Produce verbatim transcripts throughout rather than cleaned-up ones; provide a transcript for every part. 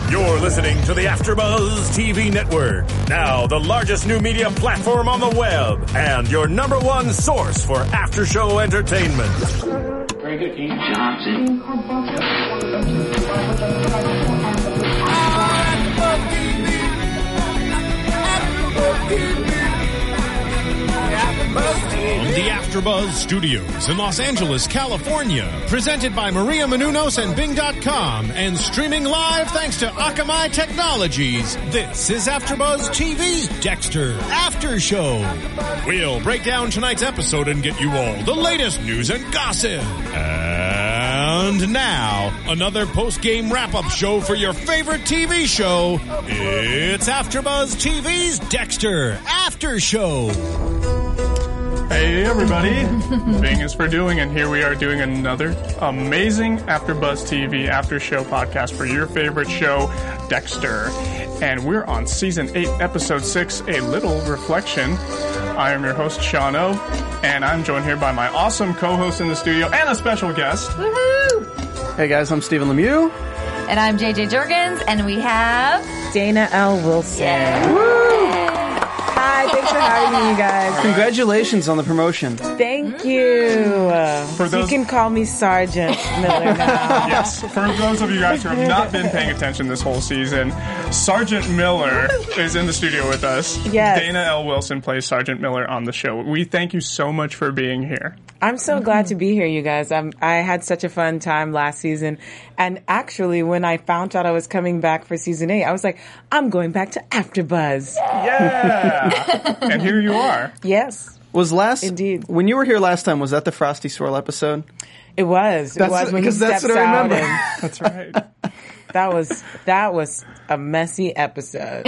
You're listening to the AfterBuzz T V network, now the largest new media platform on the web, and your number one source for after-show entertainment. Very good, Ian Johnson. From the AfterBuzz Studios in Los Angeles, California, presented by Maria Menounos and Bing dot com, and streaming live thanks to Akamai Technologies, this is AfterBuzz T V, Dexter After Show. We'll break down tonight's episode and get you all the latest news and gossip. And now, another post-game wrap-up show for your favorite T V show. It's AfterBuzz T V's Dexter After Show. Hey everybody, Bing is for doing, and here we are doing another amazing AfterBuzz T V after show podcast for your favorite show, Dexter. And we're on season eight, episode six, A Little Reflection. I am your host, Sean O, and I'm joined here by my awesome co-host in the studio and a special guest. Woohoo! Hey guys, I'm Stephen Lemieux. And I'm J J Jurgens, and we have Dana L. Wilson. Yeah. Woo! Hi, thanks for having me, you guys. Congratulations on the promotion. Thank you. For So those- you can call me Sergeant Miller now. Yes, for those of you guys who have not been paying attention this whole season, Sergeant Miller is in the studio with us. Yes. Dana L. Wilson plays Sergeant Miller on the show. We thank you so much for being here. I'm so glad to be here, you guys. I'm, I had such a fun time last season. And actually, when I found out I was coming back for season eight, I was like, I'm going back to AfterBuzz. Yeah! And here you are. Yes, Was last Indeed. when you were here last time? Was that the Frosty Swirl episode? it was. It That's- was when he because that's steps what I out. remember. And That's right. that was, that was a messy episode.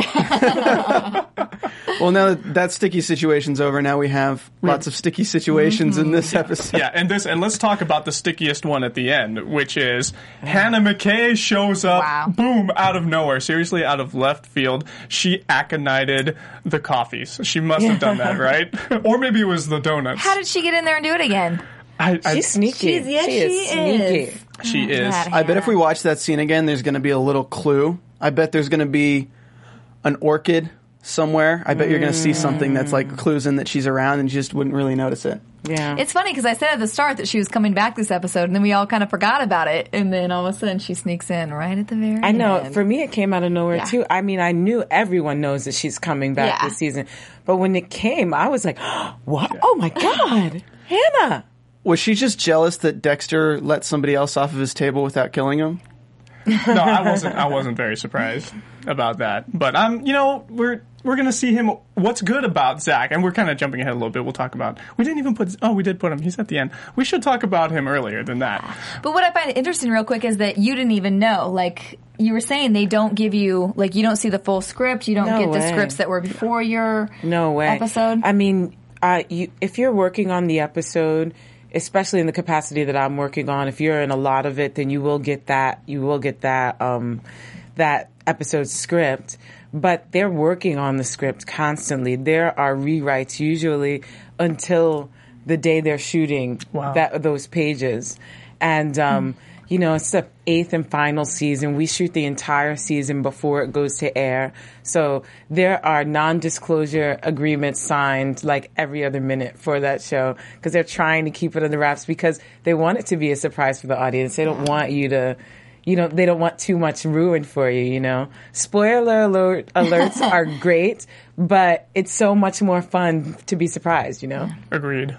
Well, now that, that sticky situation's over, now we have lots of sticky situations in this episode. Yeah, and this, and let's talk about the stickiest one at the end, which is Hannah McKay shows up, Wow. boom, out of nowhere, seriously out of left field. She aconited the coffees. She must have done that, right? Or maybe it was the donuts. How did she get in there and do it again? I, I, She's sneaky. She's- yes, she is she sneaky. is. she is. God. I bet if we watch that scene again, there's going to be a little clue. I bet there's going to be an orchid somewhere. I bet you're going to see something that's like clues in that she's around and you just wouldn't really notice it. Yeah. It's funny because I said at the start that she was coming back this episode, and then we all kind of forgot about it, and then all of a sudden she sneaks in right at the very I know. end. For me, it came out of nowhere Yeah. too. I mean, I knew everyone knows that she's coming back Yeah. this season, but when it came, I was like, "What? Oh my god, Hannah!" Was she just jealous that Dexter let somebody else off of his table without killing him? No, I wasn't. I wasn't very surprised about that. But I'm, you know, we're we're gonna see him. What's good about Zach? And we're kind of jumping ahead a little bit. We'll talk about. We didn't even put. Oh, we did put him. He's at the end. We should talk about him earlier than that. But what I find interesting real quick is that you didn't even know. Like, you were saying they don't give you, like, you don't see the full script. You don't No get the way. scripts that were before your No way. episode. I mean, uh, you, if you're working on the episode, especially in the capacity that I'm working on, if you're in a lot of it, then you will get that. You will get that. Um, that episode script. But they're working on the script constantly. There are rewrites usually until the day they're shooting Wow. that those pages, and um, you know, it's the eighth and final season. We shoot the entire season before it goes to air. So there are non-disclosure agreements signed like every other minute for that show because they're trying to keep it under wraps because they want it to be a surprise for the audience. They don't want you to, you know, they don't want too much ruined for you, you know. Spoiler alert alerts are great, but it's so much more fun to be surprised, you know. Agreed.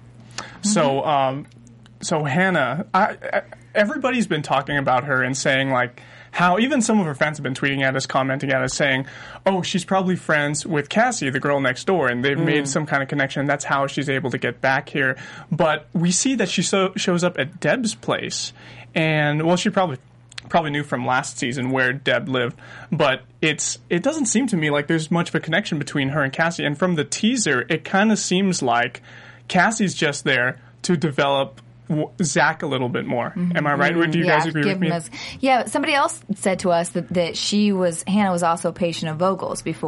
So, um, so Hannah, I, I, everybody's been talking about her and saying like how even some of her fans have been tweeting at us, commenting at us, saying, "Oh, she's probably friends with Cassie, the girl next door, and they've made some kind of connection. That's how she's able to get back here." But we see that she so, shows up at Deb's place, and well, she probably probably knew from last season where Deb lived, but it's it doesn't seem to me like there's much of a connection between her and Cassie. And from the teaser, it kind of seems like Cassie's just there to develop w- Zach a little bit more. Am I right? Do you yeah, guys agree give with me? him his- yeah, somebody else said to us that, that she was, Hannah was also a patient of Vogel's before.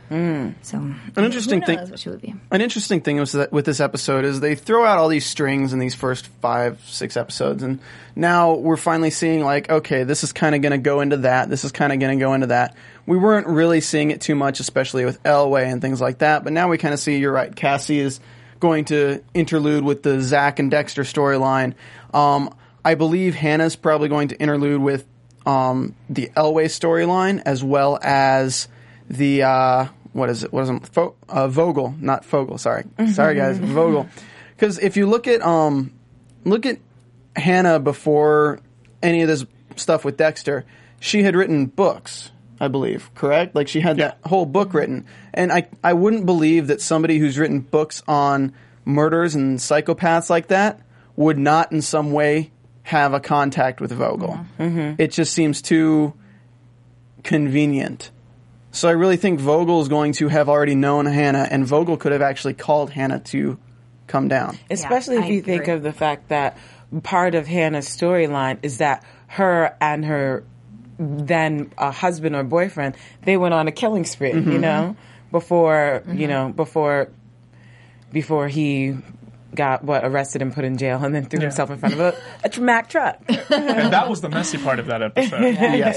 Mm. So an interesting who thing. knows what she would be. An interesting thing was that with this episode is they throw out all these strings in these first five, six episodes, and now we're finally seeing like, okay, this is kind of going to go into that. This is kind of going to go into that. We weren't really seeing it too much, especially with Elway and things like that. But now we kind of see. You're right. Cassie is going to interlude with the Zach and Dexter storyline. Um, I believe Hannah's probably going to interlude with um, the Elway storyline as well as the. Uh, What is it? What is it? Fo- uh, Vogel, not Fogel. Sorry, sorry guys, Vogel. Because if you look at um, look at Hannah before any of this stuff with Dexter, she had written books, I believe. Correct? Like she had Yeah. that whole book written, and I I wouldn't believe that somebody who's written books on murders and psychopaths like that would not in some way have a contact with Vogel. Mm-hmm. It just seems too convenient. So I really think Vogel is going to have already known Hannah, and Vogel could have actually called Hannah to come down. Especially Yeah, if I you think agree. of the fact that part of Hannah's storyline is that her and her then uh, husband or boyfriend, they went on a killing spree, Mm-hmm. you know, before, Mm-hmm. you know, before, before he got, what, arrested and put in jail and then threw Yeah. himself in front of a, a Mack truck. And that was the messy part of that episode. Yes.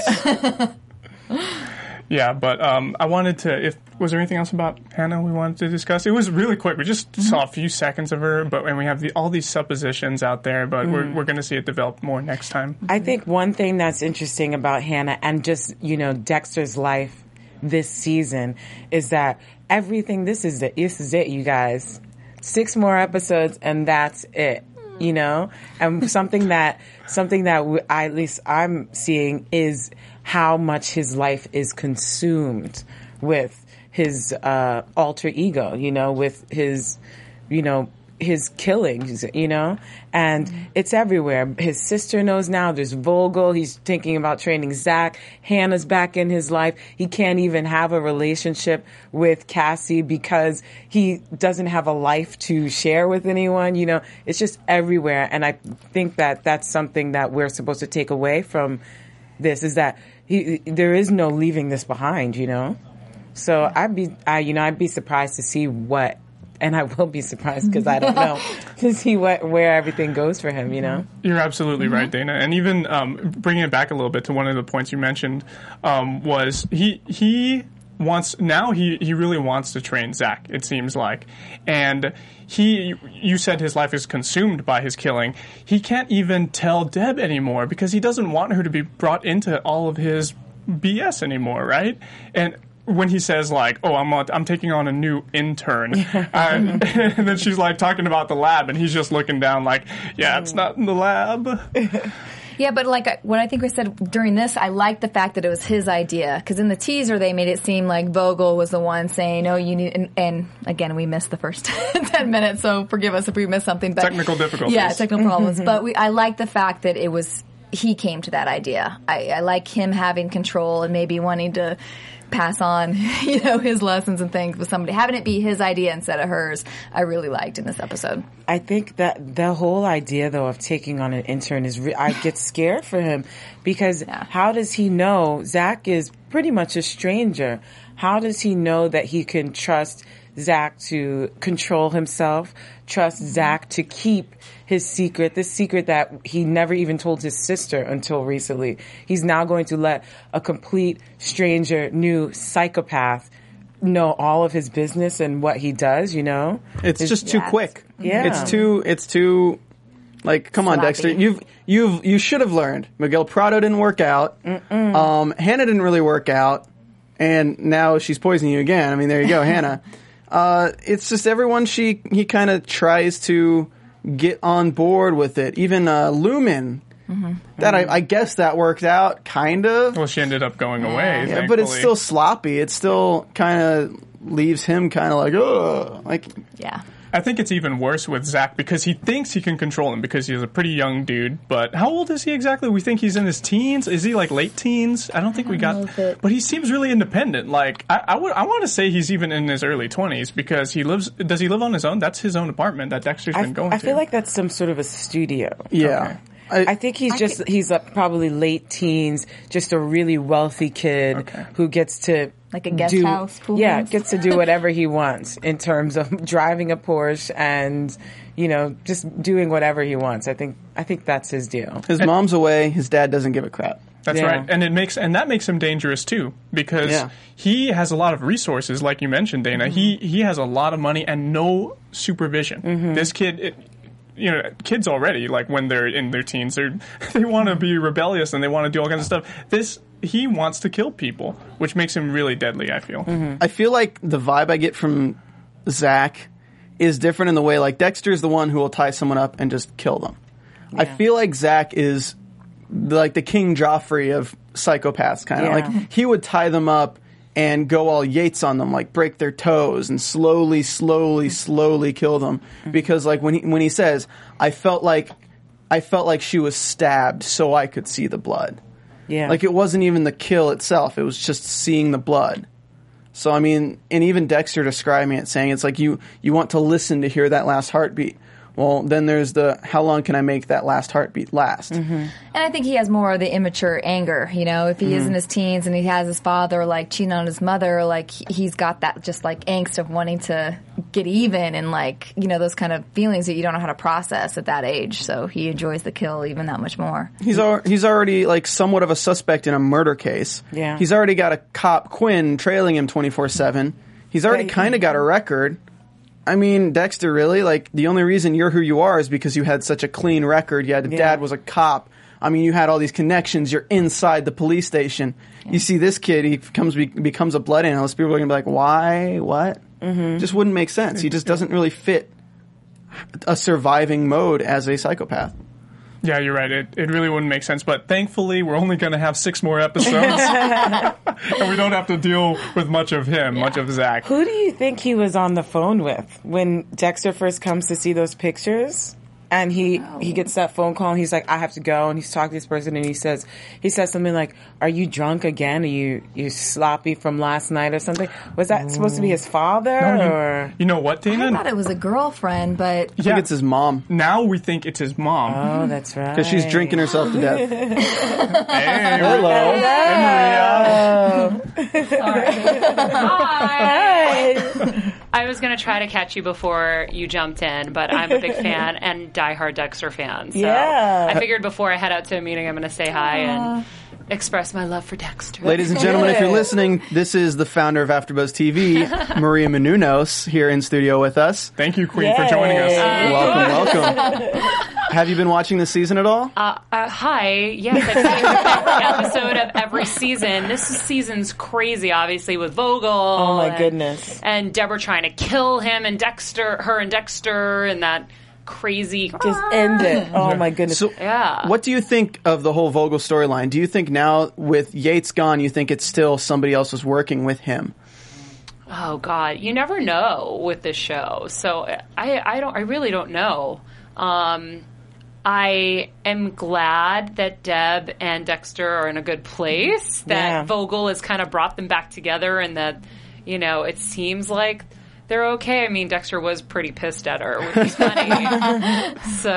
Yeah, but um, I wanted to. If was there anything else about Hannah we wanted to discuss? It was really quick. We just Mm-hmm. saw a few seconds of her, but and we have the, all these suppositions out there. But we're we're going to see it develop more next time. I think one thing that's interesting about Hannah and just, you know, Dexter's life this season is that everything, this is it, this is it, you guys. Six more episodes and that's it, you know? And something that, something that we, I, at least I'm seeing is how much his life is consumed with his, uh, alter ego, you know, with his, you know, his killings, you know, and it's everywhere. His sister knows now. There's Vogel. He's thinking about training Zach. Hannah's back in his life. He can't even have a relationship with Cassie because he doesn't have a life to share with anyone. You know, it's just everywhere. And I think that that's something that we're supposed to take away from this is that he, there is no leaving this behind, you know? So I'd be, I, you know, I'd be surprised to see what, and I will be surprised because I don't know, to see what, where everything goes for him, you know? You're absolutely right, Dana. And even um, bringing it back a little bit to one of the points you mentioned um, was he he wants now he he really wants to train Zach. It seems like, and he you said his life is consumed by his killing. He can't even tell Deb anymore because he doesn't want her to be brought into all of his B S anymore, right? And when he says like, "Oh, I'm on, I'm taking on a new intern," and, and then she's like talking about the lab, and he's just looking down like, "Yeah, it's not in the lab." Yeah, but like I- what I think we said during this, I like the fact that it was his idea because in the teaser they made it seem like Vogel was the one saying, "Oh, you need," and, and again we missed the first ten minutes, so forgive us if we missed something. But Technical difficulties. Yeah, technical problems. But we, I like the fact that it was he came to that idea. I, I like him having control and maybe wanting to pass on, you know, his lessons and things with somebody. Having it be his idea instead of hers, I really liked in this episode. I think that the whole idea, though, of taking on an intern is, re- I get scared for him because Yeah. how does he know Zach is pretty much a stranger? How does he know that he can trust Zach to control himself, trust Zach to keep his secret, this secret that he never even told his sister until recently? He's now going to let a complete stranger, new psychopath know all of his business and what he does, you know? It's His- just too yeah. quick. Yeah. It's too, it's too, like, come on, Sloppy. Dexter. You've, you've, you should have learned. Miguel Prado didn't work out. Um, Hannah didn't really work out. And now she's poisoning you again. I mean, there you go, Hannah. Uh, it's just everyone she, he kind of tries to get on board with it. Even, uh, Lumen. That I, I guess that worked out, kind of. Well, she ended up going away. Yeah, but it's thankfully. still sloppy. It still kind of leaves him kind of like, ugh. Like, Yeah. I think it's even worse with Zach because he thinks he can control him because he's a pretty young dude. But how old is he exactly? We think he's in his teens. Is he like late teens? I don't think we know got. if it- But he seems really independent. Like I, I would, I want to say he's even in his early twenties because he lives. Does he live on his own? That's his own apartment that Dexter's I, been going I to. feel like that's some sort of a studio. yeah. I think he's just, he's uh, probably late teens, just a really wealthy kid Okay. who gets to Like a guest do, house, pool yeah, house. gets to do whatever he wants in terms of driving a Porsche and, you know, just doing whatever he wants. I think I think that's his deal. His mom's away. His dad doesn't give a crap. That's Yeah. right, and it makes and that makes him dangerous too because Yeah. he has a lot of resources, like you mentioned, Dana. Mm-hmm. He he has a lot of money and no supervision. Mm-hmm. This kid. It, you know, kids already, like when they're in their teens, they they want to be rebellious and they want to do all kinds of stuff. This, he wants to kill people, which makes him really deadly, I feel. Mm-hmm. I feel like the vibe I get from Zach is different in the way, like, Dexter is the one who will tie someone up and just kill them. I feel like Zach is like the King Joffrey of psychopaths, kind of. Yeah. Like, he would tie them up and go all Yates on them, like break their toes and slowly, slowly, slowly kill them. Because, like, when he when he says, "I felt like I felt like she was stabbed, so I could see the blood." Yeah. Like, it wasn't even the kill itself; it was just seeing the blood. So, I mean, and even Dexter describing it, saying it's like you you want to listen to hear that last heartbeat. Well, then there's the, how long can I make that last heartbeat last? And I think he has more of the immature anger, you know, if he is in his teens and he has his father, like, cheating on his mother, like, he- he's got that just, like, angst of wanting to get even and, like, you know, those kind of feelings that you don't know how to process at that age. So he enjoys the kill even that much more. He's al- he's already, like, somewhat of a suspect in a murder case. Yeah. He's already got a cop, Quinn, trailing him twenty-four seven. He's already But- kind of got a record. I mean, Dexter, really? Like, the only reason you're who you are is because you had such a clean record. You had a Yeah. dad was a cop. I mean, you had all these connections. You're inside the police station. You see this kid, he comes be, becomes a blood analyst. People are going to be like, why? What? Mm-hmm. Just wouldn't make sense. He just doesn't really fit a surviving mode as a psychopath. Yeah, you're right. It it really wouldn't make sense. But thankfully, we're only going to have six more episodes, and we don't have to deal with much of him, much of Zach. Who do you think he was on the phone with when Dexter first comes to see those pictures? And he, he gets that phone call and he's like, I have to go. And he's talking to this person and he says, he says something like, are you drunk again? Are you, you sloppy from last night or something? Was that supposed to be his father No, you, or? you know what, Dana? I thought it was a girlfriend, but I think it's his mom. Now we think it's his mom. Oh, that's right. Because she's drinking herself to death. Hey, Hello. Hi. I was going to try to catch you before you jumped in, but I'm a big fan and diehard Dexter fan. So Yeah. I figured before I head out to a meeting, I'm going to say hi and express my love for Dexter. Ladies and gentlemen, if you're listening, this is the founder of AfterBuzz T V, Maria Menounos, here in studio with us. Thank you, Queen, for joining us. Welcome, welcome. Have you been watching this season at all? Uh, uh, hi. Yes, I've seen every episode of every season. This season's crazy, obviously, with Vogel. Oh my and, goodness. And Deborah trying to kill him and Dexter, her and Dexter, and that crazy. Just end it. Oh my goodness. So, Yeah. what do you think of the whole Vogel storyline? Do you think now, with Yates gone, you think it's still somebody else was working with him? Oh God, you never know with this show. So I, I don't, I really don't know. Um, I am glad that Deb and Dexter are in a good place. That Yeah. Vogel has kind of brought them back together, and that, you know, it seems like they're okay. I mean, Dexter was pretty pissed at her, which is funny. So,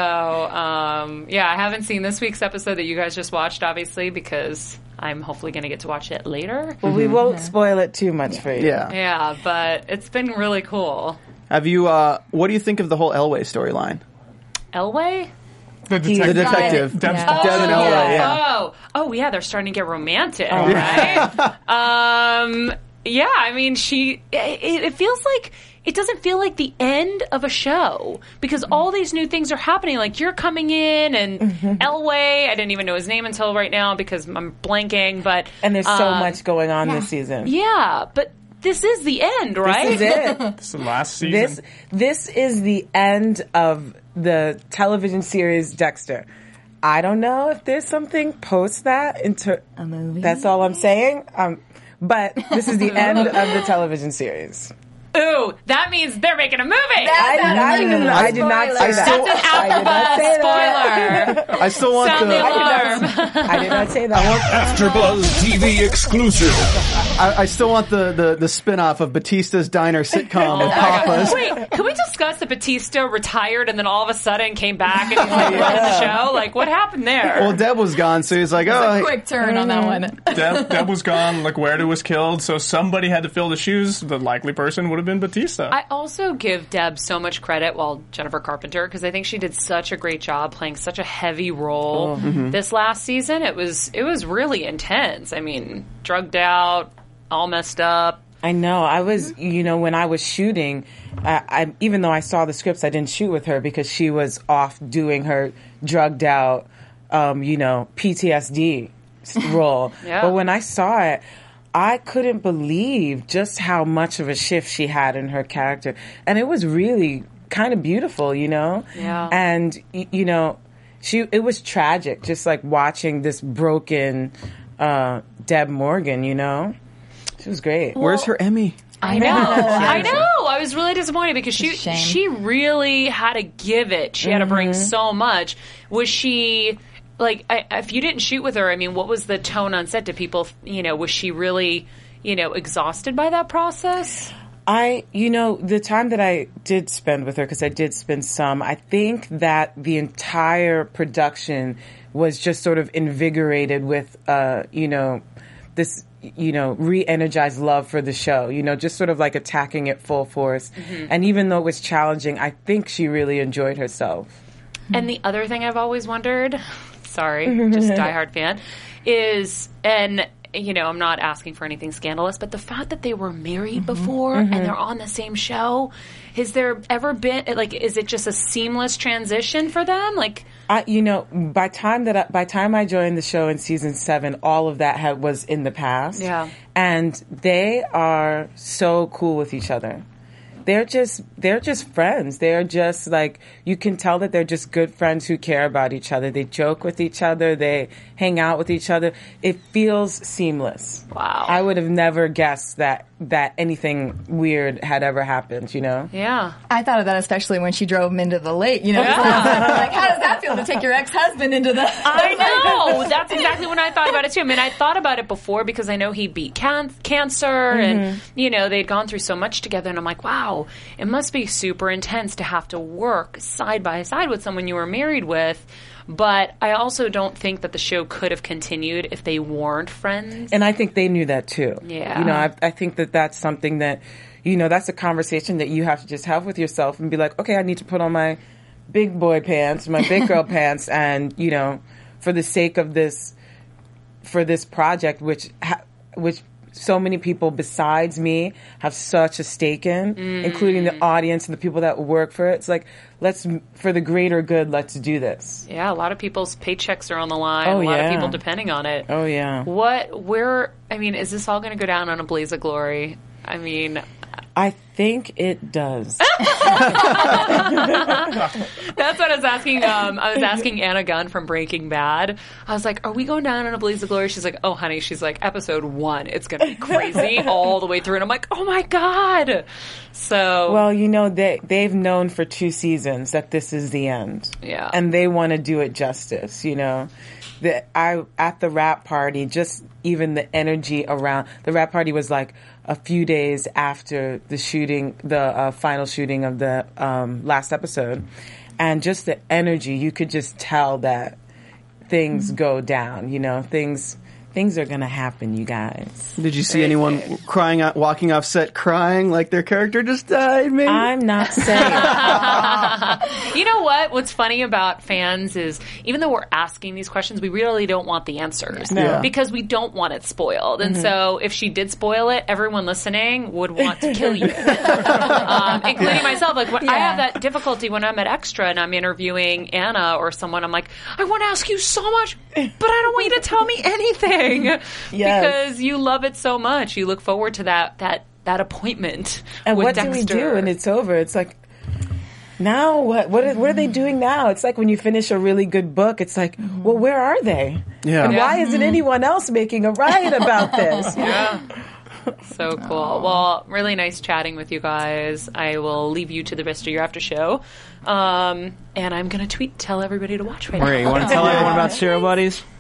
um, yeah, I haven't seen this week's episode that you guys just watched, obviously, because I'm hopefully going to get to watch it later. Well, we won't spoil it too much for you. Yeah. Yeah, but it's been really cool. Have you, uh, what do you think of the whole Elway storyline? Elway? The The detective. detective. Deb's Yeah. boss. Deb and Oh, Elway, yeah. Oh, oh, yeah, they're starting to get romantic, right? um, yeah, I mean, she. It, it feels like it doesn't feel like the end of a show because all these new things are happening. Like you're coming in, and Elway. I didn't even know his name until right now because I'm blanking. But And there's so um, much going on this season. Yeah, but this is the end, right? This is it. This is the last season. This this is the end of the television series Dexter. I don't know if there's something post that into a movie. That's all I'm saying. Um, but this is the end of the television series. Ooh, that means they're making a movie. I, I, didn't, I did not say that. still- That's an I did not say that. spoiler. I still want Sound the, the alarm. I did not say that. AfterBuzz T V exclusive. I, I still want the, the, the spin-off of Batista's Diner sitcom with Papa's. Wait, can we just discuss that Batista retired and then all of a sudden came back and he's like running the show? Like, what happened there? Well, Deb was gone, so he's like, oh. Quick turn on that one. Deb, Deb was gone. LaGuardia was killed, so somebody had to fill the shoes. The likely person would have been Batista. I also give Deb so much credit, well, Jennifer Carpenter, because I think she did such a great job playing such a heavy role oh. mm-hmm. this last season. It was it was really intense. I mean, drugged out, all messed up. I know. I was, you know, when I was shooting, I, I even though I saw the scripts, I didn't shoot with her because she was off doing her drugged out, um, you know, P T S D role. Yeah. But when I saw it, I couldn't believe just how much of a shift she had in her character, and it was really kind of beautiful, you know. Yeah. And y- you know, she it was tragic, just like watching this broken uh, Deb Morgan, you know. She was great. Where's her Emmy? I know. I know. I was really disappointed because she Shame. she really had to give it. She had to bring so much. Was she like I, if you didn't shoot with her? I mean, what was the tone on set? Did people, you know, was she really, you know, exhausted by that process? I, you know, the time that I did spend with her, because I did spend some, I think that the entire production was just sort of invigorated with, uh, you know, this, you know, re-energized love for the show, you know, just sort of like attacking it full force. Mm-hmm. And even though it was challenging, I think she really enjoyed herself. And the other thing I've always wondered, sorry, just diehard fan, is, and, you know, I'm not asking for anything scandalous, but the fact that they were married mm-hmm. before mm-hmm. and they're on the same show, has there ever been, like, is it just a seamless transition for them? Like, I, you know, by time that I, by time I joined the show in season seven, all of that had, was in the past. Yeah. And they are so cool with each other. They're just they're just friends. They're just like, you can tell that they're just good friends who care about each other. They joke with each other. They hang out with each other. It feels seamless. Wow. I would have never guessed that that anything weird had ever happened, you know? Yeah. I thought of that especially when she drove him into the lake, you know? Yeah. Like, how does that feel to take your ex-husband into the... I know! That's exactly when I thought about it, too. I mean, I thought about it before because I know he beat can- cancer mm-hmm. and, you know, they'd gone through so much together, and I'm like, wow, it must be super intense to have to work side by side with someone you were married with. But I also don't think that the show could have continued if they weren't friends. And I think they knew that too. Yeah. You know, I, I think that that's something that, you know, that's a conversation that you have to just have with yourself and be like, okay, I need to put on my big boy pants, my big girl pants, and, you know, for the sake of this, for this project, which, ha- which, so many people besides me have such a stake in, mm. including the audience and the people that work for it. It's like, let's, for the greater good, let's do this. Yeah, a lot of people's paychecks are on the line. Oh, a lot yeah. of people depending on it. Oh, yeah. What, where, I mean, is this all going to go down on a blaze of glory? I mean... I think it does. That's what I was asking. Um, I was asking Anna Gunn from Breaking Bad. I was like, "Are we going down in a blaze of glory?" She's like, "Oh, honey," she's like, "Episode one, it's going to be crazy all the way through." And I'm like, "Oh my god!" So, well, you know, they they've known for two seasons that this is the end. Yeah, and they want to do it justice. You know, the I at the wrap party, just even the energy around the wrap party was like a few days after the shooting, the uh, final shooting of the um, last episode. And just the energy, you could just tell that things mm-hmm. go down, you know, things things are going to happen, you guys. Did you see anyone crying out, walking off set crying like their character just died, maybe? I'm not saying. You know what? What's funny about fans is, even though we're asking these questions, we really don't want the answers. No. Because we don't want it spoiled. And mm-hmm. so if she did spoil it, everyone listening would want to kill you. um, including yeah. myself. Like, when, yeah. I have that difficulty when I'm at Extra and I'm interviewing Anna or someone. I'm like, I want to ask you so much, but I don't want you to tell me anything. Yes. Because you love it so much. You look forward to that that that appointment and with what Dexter. do we do when it's over? It's like, now what what are, what are they doing now? It's like when you finish a really good book, it's like, well, where are they? Yeah. And yeah. why isn't anyone else making a riot about this? Yeah. So cool. Well, really nice chatting with you guys. I will leave you to the rest of your after show. Um, and I'm going to tweet, tell everybody to watch right Maria, now. you want to tell everyone about Serial Buddies?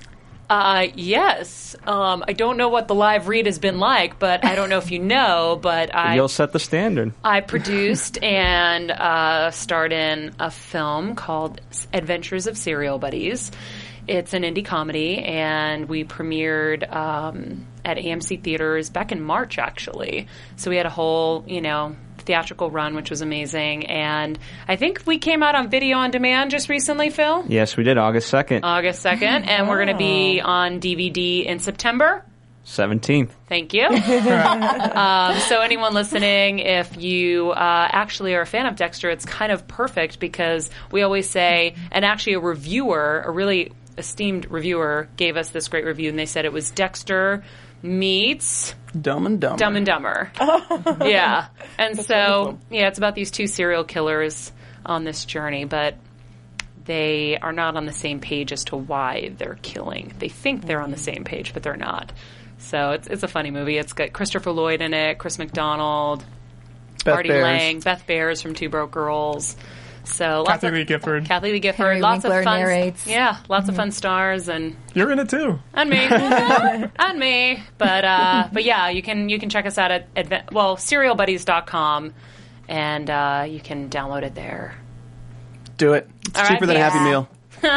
Uh, yes. Um, I don't know what the live read has been like, but I don't know if you know, but I... You'll set the standard. I produced and uh, starred in a film called Adventures of Serial Buddies. It's an indie comedy, and we premiered um, at A M C Theaters back in March, actually. So we had a whole, you know, theatrical run, which was amazing. And I think we came out on video on demand just recently, Phil? Yes, we did, August second. August second, and we're going to be on D V D in September. seventeenth. Thank you. um, so anyone listening, if you uh, actually are a fan of Dexter, it's kind of perfect because we always say, and actually a reviewer, a really esteemed reviewer, gave us this great review, and they said it was Dexter meets Dumb and Dumber. Dumb and Dumber. Yeah. And so, wonderful. yeah, it's about these two serial killers on this journey, but they are not on the same page as to why they're killing. They think they're on the same page, but they're not. So it's it's a funny movie. It's got Christopher Lloyd in it, Chris McDonald, Beth Artie Bears. Lang, Beth Bears from Two Broke Girls. So lots Kathy of, Lee Gifford. Kathy Lee Gifford. Harry lots Winkler of fun. narrates. Yeah, lots of fun stars and You're in it too. and me and me. But uh, but yeah, you can you can check us out at adve- well serial buddies dot com and uh, you can download it there. Do it. It's All cheaper right, than a yeah. Happy Meal.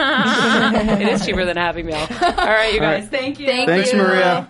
It is cheaper than a Happy Meal. All right, you guys. right. Thank you. Thank Thanks, you. Maria.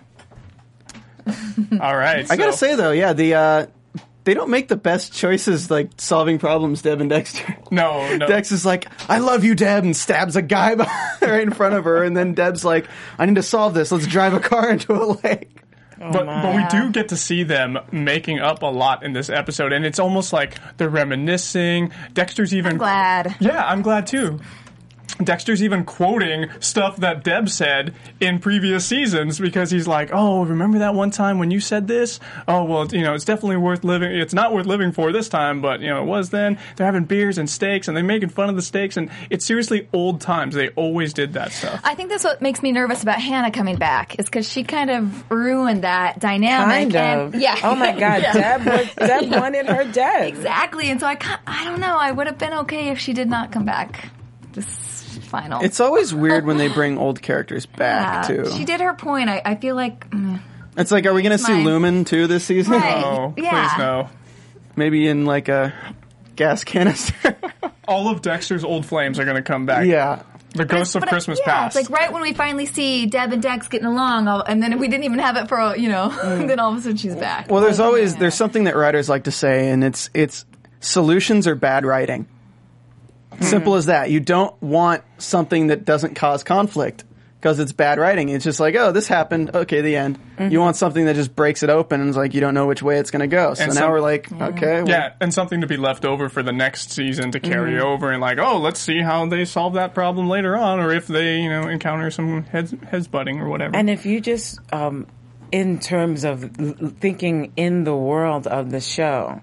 All right. I gotta so- say though, yeah, the uh, they don't make the best choices like solving problems, Deb and Dexter. No, no. Dex is like, I love you, Deb, and stabs a guy right in front of her, and then Deb's like, I need to solve this. Let's drive a car into a lake. But, but we do get to see them making up a lot in this episode, and it's almost like they're reminiscing. Dexter's even... I'm glad. Yeah, I'm glad too. Dexter's even quoting stuff that Deb said in previous seasons because he's like, oh, remember that one time when you said this? Oh, well, you know, it's definitely worth living. It's not worth living for this time, but, you know, it was then. They're having beers and steaks, and they're making fun of the steaks, and it's seriously old times. They always did that stuff. I think that's what makes me nervous about Hannah coming back, is because she kind of ruined that dynamic. Kind and, of. Yeah. Oh my God, Yeah. Deb, was, Deb wanted her dead. Exactly. And so I, ca- I don't know. I would have been okay if she did not come back. This final. It's always weird when they bring old characters back, Yeah. too. She did her point. I, I feel like. Mm, It's like, are we going to see Mine. Lumen, too, this season? Right. Oh, Yeah. please no. Maybe in, like, a gas canister? All of Dexter's old flames are going to come back. Yeah. The ghosts of But, Christmas yeah, past. it's like right when we finally see Deb and Dex getting along, all, and then we didn't even have it for, a- you know, then all of a sudden she's back. Well, there's always, there's something that writers like to say, and it's, it's, solutions are bad writing. Simple as that. You don't want something that doesn't cause conflict because it's bad writing. It's just like, oh, this happened. Okay, the end. You want something that just breaks it open and is like, you don't know which way it's going to go. So And now some- we're like, okay. Well, Yeah, and something to be left over for the next season to carry over, and like, oh, let's see how they solve that problem later on, or if they, you know, encounter some heads heads butting or whatever. And if you just, um, in terms of l- thinking in the world of the show,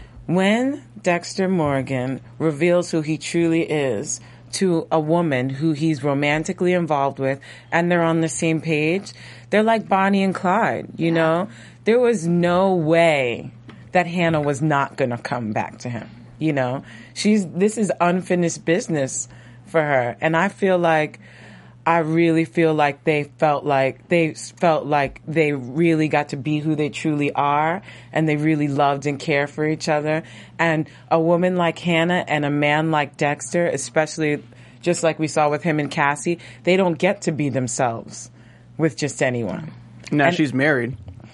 when Dexter Morgan reveals who he truly is to a woman who he's romantically involved with, and they're on the same page, they're like Bonnie and Clyde, you know? There was no way that Hannah was not going to come back to him, you know? She's, this is unfinished business for her. And I feel like, I really feel like they felt like, they felt like they really got to be who they truly are, and they really loved and cared for each other. And a woman like Hannah and a man like Dexter, especially just like we saw with him and Cassie, they don't get to be themselves with just anyone. now and- she's married.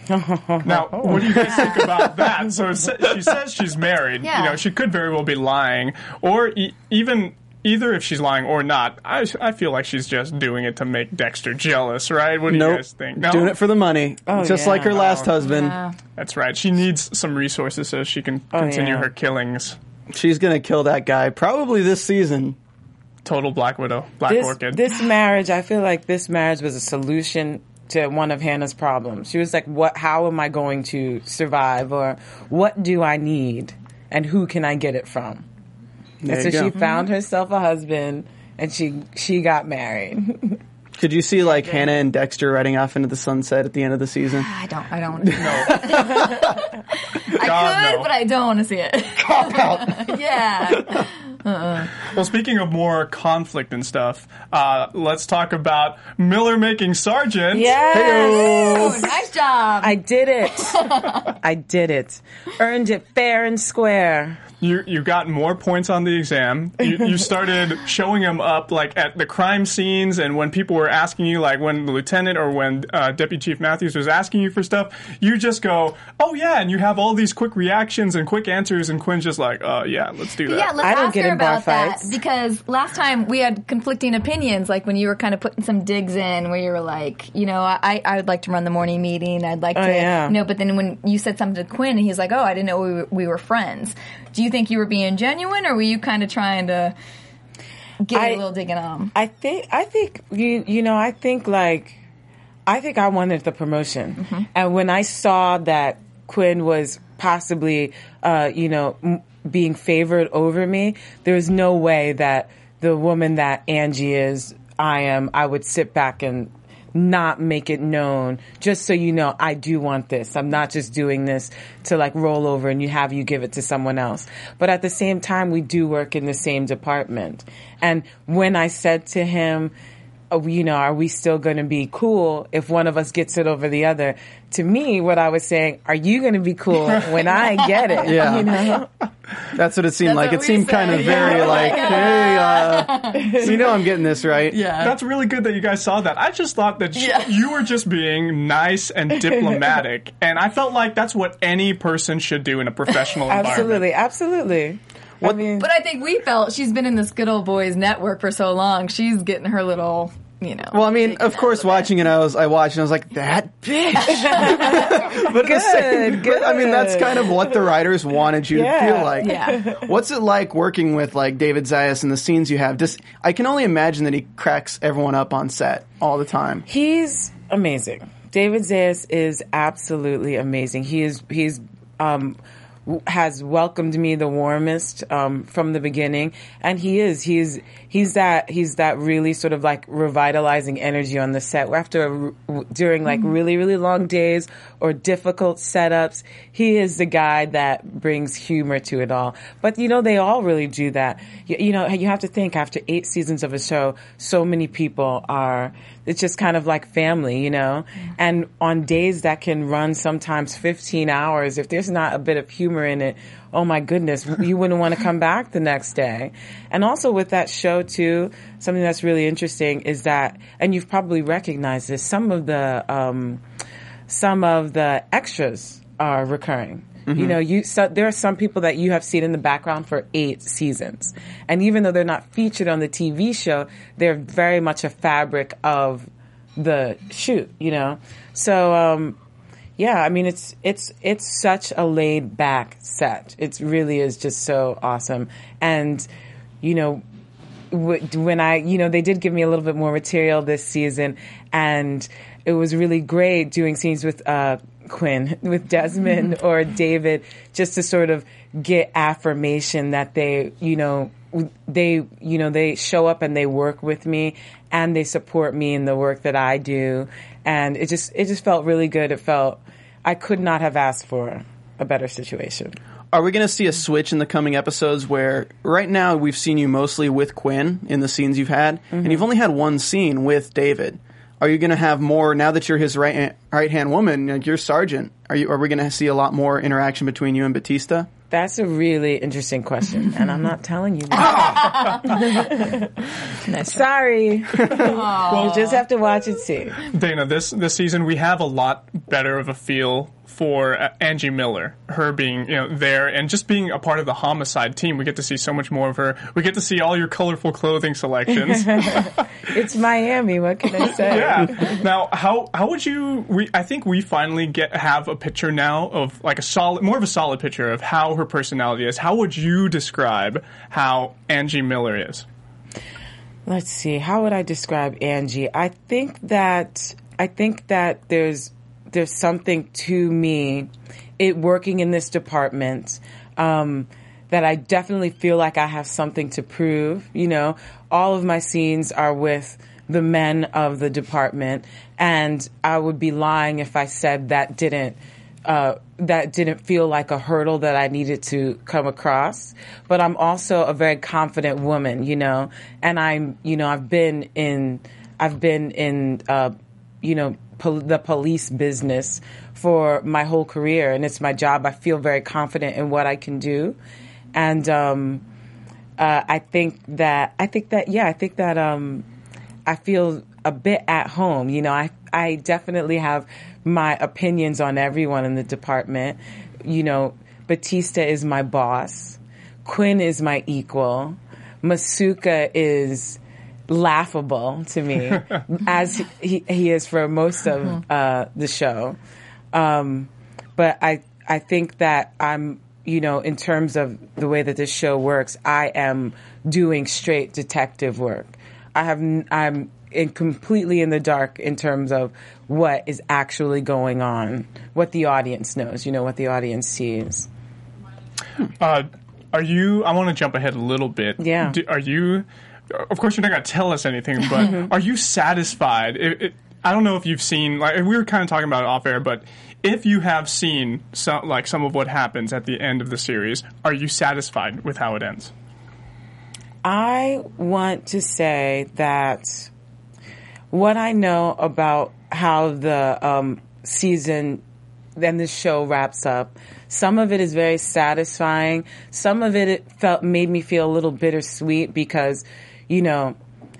Now, what do you guys think about that? So it sa- she says she's married. Yeah. You know, she could very well be lying, or e- even either if she's lying or not. I, I feel like she's just doing it to make Dexter jealous, right? What do you Nope. guys think? No, Doing it for the money. Oh, just yeah. like her last husband. Yeah. that's right. She needs some resources so she can Oh, continue yeah. her killings. She's going to kill that guy probably this season. Total Black Widow, Black This, Orchid. this marriage, I feel like this marriage was a solution to one of Hannah's problems. She was like, "What? How am I going to survive? Or what do I need? And who can I get it from?" There and so you go. she found herself a husband, and she she got married. Could you see like Hannah and Dexter riding off into the sunset at the end of the season? I don't. I don't. no. I God, could, no. but I don't want to see it. Cop out. Yeah. Well, speaking of more conflict and stuff, uh, let's talk about Miller making Sergeant. Yes. Oh, nice job. I did it. I did it. Earned it fair and square. You you got more points on the exam. You, you started showing them up like at the crime scenes, and when people were asking you, like when the lieutenant or when uh, Deputy Chief Matthews was asking you for stuff, you just go, "Oh yeah," and you have all these quick reactions and quick answers, and Quinn's just like, "Oh yeah, let's do that." Yeah, let's I don't ask get her in bar about that fights. because last time we had conflicting opinions. Like when you were kind of putting some digs in, where you were like, you know, I I would like to run the morning meeting. I'd like Oh, to, yeah. you know. But then when you said something to Quinn, and he's like, "Oh, I didn't know we were, we were friends." Do you think you were being genuine, or were you kind of trying to get I- a little digging on? I think I think you you know I think like I think I wanted the promotion, and when I saw that Quinn was possibly uh, you know m- being favored over me, there was no way that the woman that Angie is, I am, I would sit back and not make it known, just so you know, I do want this. I'm not just doing this to like roll over and you have you give it to someone else. But at the same time, we do work in the same department. And when I said to him, oh, you know, are we still going to be cool if one of us gets it over the other? To me, what I was saying, are you going to be cool when I get it? Yeah. You know? That's what it seemed That's like. what It we seemed kind said, of yeah. very like, hey, uh, so you know I'm getting this, right? Yeah. That's really good that you guys saw that. I just thought that sh- Yeah. you were just being nice and diplomatic, and I felt like that's what any person should do in a professional environment. Absolutely, absolutely. I mean, But I think we felt she's been in this good old boys network for so long. She's getting her little, you know. Well, I mean, of course, watching it, I was I watched and I was like, that bitch. but, at the same- Good, but I mean, that's good. kind of what the writers wanted you Yeah. to feel like. Yeah. What's it like working with like David Zayas and the scenes you have? Just I can only imagine that he cracks everyone up on set all the time. He's amazing. David Zayas is absolutely amazing. He is he's um w- has welcomed me the warmest um from the beginning, and he is he's he's that he's that really sort of like revitalizing energy on the set. After a, during like really really long days or difficult setups, he is the guy that brings humor to it all. But you know, they all really do that. You, you know, you have to think after eight seasons of a show, so many people are. It's just kind of like family, you know? And on days that can run sometimes fifteen hours, if there's not a bit of humor in it, oh my goodness, you wouldn't want to come back the next day. And also with that show too, something that's really interesting is that, and you've probably recognized this, some of the, um, some of the extras are recurring. You know, you so there are some people that you have seen in the background for eight seasons, and even though they're not featured on the T V show, they're very much a fabric of the shoot. You know, so um, yeah, I mean, it's it's it's such a laid back set. It really is just so awesome, and you know. When I, you know, they did give me a little bit more material this season, and it was really great doing scenes with uh, Quinn, with Desmond or David, just to sort of get affirmation that they, you know, they, you know, they show up and they work with me and they support me in the work that I do, and it just, it just felt really good. It felt, I could not have asked for a better situation. Are we going to see a switch in the coming episodes where right now we've seen you mostly with Quinn in the scenes you've had, Mm-hmm. and you've only had one scene with David? Are you going to have more now that you're his right right hand woman, like you're Sergeant? Are you? Are we going to see a lot more interaction between you and Batista? That's a really interesting question, and I'm not telling you. Sorry. You just have to watch and see. Dana, this this season we have a lot better of a feel for uh, Angie Miller, her being you know there and just being a part of the homicide team. We get to see so much more of her. We get to see all your colorful clothing selections. It's Miami. What can I say? Yeah. Now, how how would you? We I think we finally get have a picture now of like a solid, more of a solid picture of how her personality is. How would you describe how Angie Miller is? Let's see. How would I describe Angie? I think that I think that there's there's something to me, it working in this department, um, that I definitely feel like I have something to prove. You know, all of my scenes are with the men of the department, and I would be lying if I said that didn't uh, that didn't feel like a hurdle that I needed to come across. But I'm also a very confident woman, you know, and I'm, you know, I've been in, I've been in, uh, you know, pol- the police business for my whole career, and it's my job. I feel very confident in what I can do, and um, uh, I think that, I think that, yeah, I think that um, I feel a bit at home. You know, I, I definitely have my opinions on everyone in the department. You know, Batista is my boss. Quinn is my equal. Masuka is laughable to me, as he, he is for most of uh, the show. Um, but I, I think that I'm, you know, in terms of the way that this show works, I am doing straight detective work. I have, I'm in completely in the dark in terms of what is actually going on, what the audience knows, you know, what the audience sees. Uh, are you, I want to jump ahead a little bit. Yeah. Do, are you, of course you're not going to tell us anything, but are you satisfied? It, it, I don't know if you've seen, like, we were kind of talking about it off air, but if you have seen some, like some of what happens at the end of the series, are you satisfied with how it ends? I want to say that what I know about how the um, season and the show wraps up, some of it is very satisfying. Some of it, it felt made me feel a little bittersweet because, you know,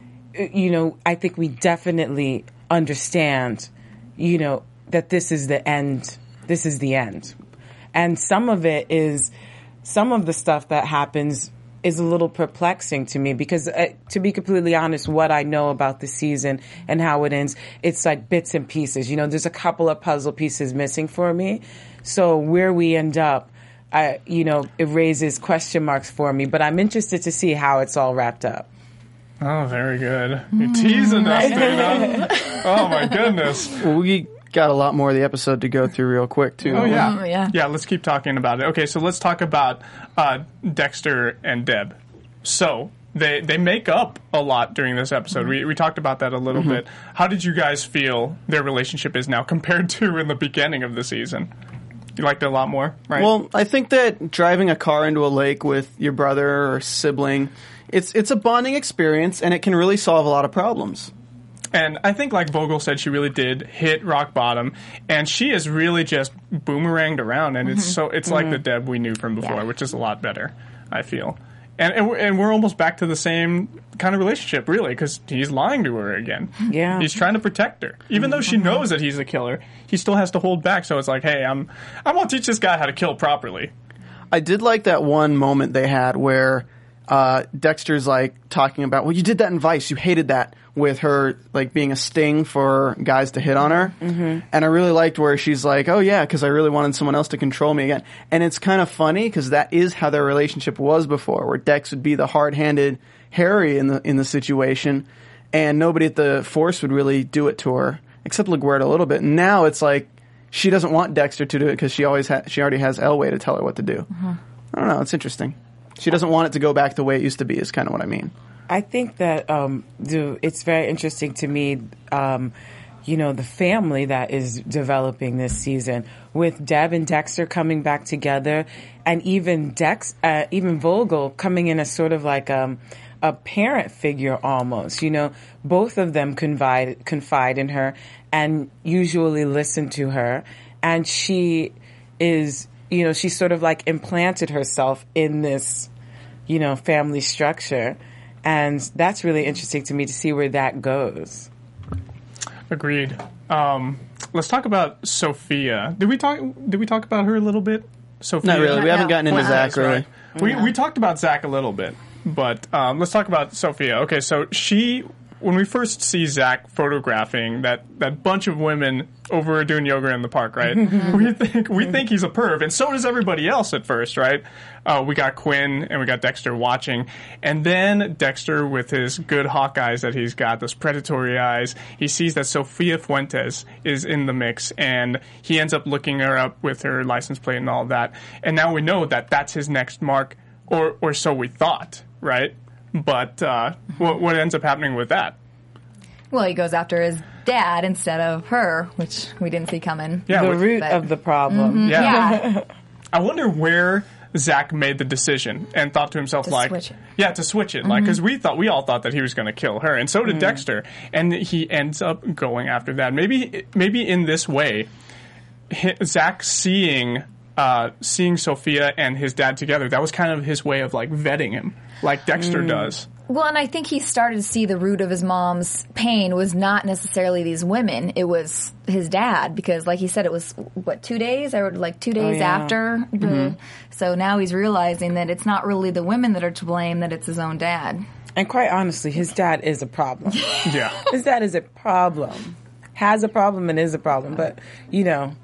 you know, I think we definitely understand, you know, that this is the end. This is the end. And some of it is, some of the stuff that happens is a little perplexing to me because, uh, to be completely honest, what I know about the season and how it ends, it's like bits and pieces. You know, there's a couple of puzzle pieces missing for me. So where we end up, I, you know, it raises question marks for me. But I'm interested to see how it's all wrapped up. Oh, very good. You're teasing us, Dana. Oh, my goodness. Well, we got a lot more of the episode to go through real quick, too. Oh, yeah. Oh, yeah. Yeah, let's keep talking about it. Okay, so let's talk about uh, Dexter and Deb. So, they they make up a lot during this episode. Mm-hmm. We we talked about that a little mm-hmm. bit. How did you guys feel their relationship is now compared to in the beginning of the season? You liked it a lot more, right? Well, I think that driving a car into a lake with your brother or sibling, it's it's a bonding experience, and it can really solve a lot of problems. And I think, like Vogel said, she really did hit rock bottom, and she is really just boomeranged around, and mm-hmm. it's so it's mm-hmm. like the Deb we knew from before, yeah. which is a lot better, I feel. And, and we're, and we're almost back to the same kind of relationship, really, because he's lying to her again. Yeah, he's trying to protect her, even mm-hmm. though she knows that he's a killer. He still has to hold back. So it's like, hey, I'm I'm gonna teach this guy how to kill properly. I did like that one moment they had where uh, Dexter's like talking about, well, you did that in Vice, you hated that, with her like being a sting for guys to hit on her. Mm-hmm. And I really liked where she's like, oh yeah, because I really wanted someone else to control me again. And it's kind of funny because that is how their relationship was before, where Dex would be the hard-handed Harry in the in the situation, and nobody at the Force would really do it to her, except LaGuerta a little bit. And now it's like she doesn't want Dexter to do it because she always ha- she already has Elway to tell her what to do. Mm-hmm. I don't know, it's interesting. She doesn't want it to go back the way it used to be, is kind of what I mean. I think that um, the, it's very interesting to me, um, you know, the family that is developing this season with Deb and Dexter coming back together, and even Dex, uh, even Vogel coming in as sort of like um, a parent figure almost. You know, both of them confide confide in her and usually listen to her, and she is, you know, she sort of like implanted herself in this, you know, family structure. And that's really interesting to me to see where that goes. Agreed. Um, let's talk about Sophia. Did we talk? Did we talk about her a little bit? Sophia. Not really. We haven't gotten into Well, Zach that's really. right. We we talked about Zach a little bit, but um, let's talk about Sophia. Okay, so she, when we first see Zach photographing that, that bunch of women over doing yoga in the park, right? we think we think he's a perv, and so does everybody else at first, right? Uh, we got Quinn and we got Dexter watching, and then Dexter, with his good hawk eyes that he's got, those predatory eyes, he sees that Sophia Fuentes is in the mix, and he ends up looking her up with her license plate and all that, and now we know that that's his next mark, or or so we thought, right? But uh, what what ends up happening with that? Well, he goes after his dad instead of her, which we didn't see coming. Yeah, the with- root but- of the problem. Yeah. Yeah. I wonder where Zach made the decision and thought to himself, To like, switch it. yeah, to switch it, like, because we thought we all thought that he was going to kill her, and so did Dexter, and he ends up going after that. Maybe, maybe in this way, hi- Zach seeing, uh, seeing Sophia and his dad together, that was kind of his way of like vetting him, like Dexter does. Well, and I think he started to see the root of his mom's pain was not necessarily these women. It was his dad because, like he said, it was, what, two days? Or like two days yeah. after? The, So now he's realizing that it's not really the women that are to blame, that it's his own dad. And quite honestly, his dad is a problem. Yeah. His dad is a problem. Has a problem and is a problem. But, you know,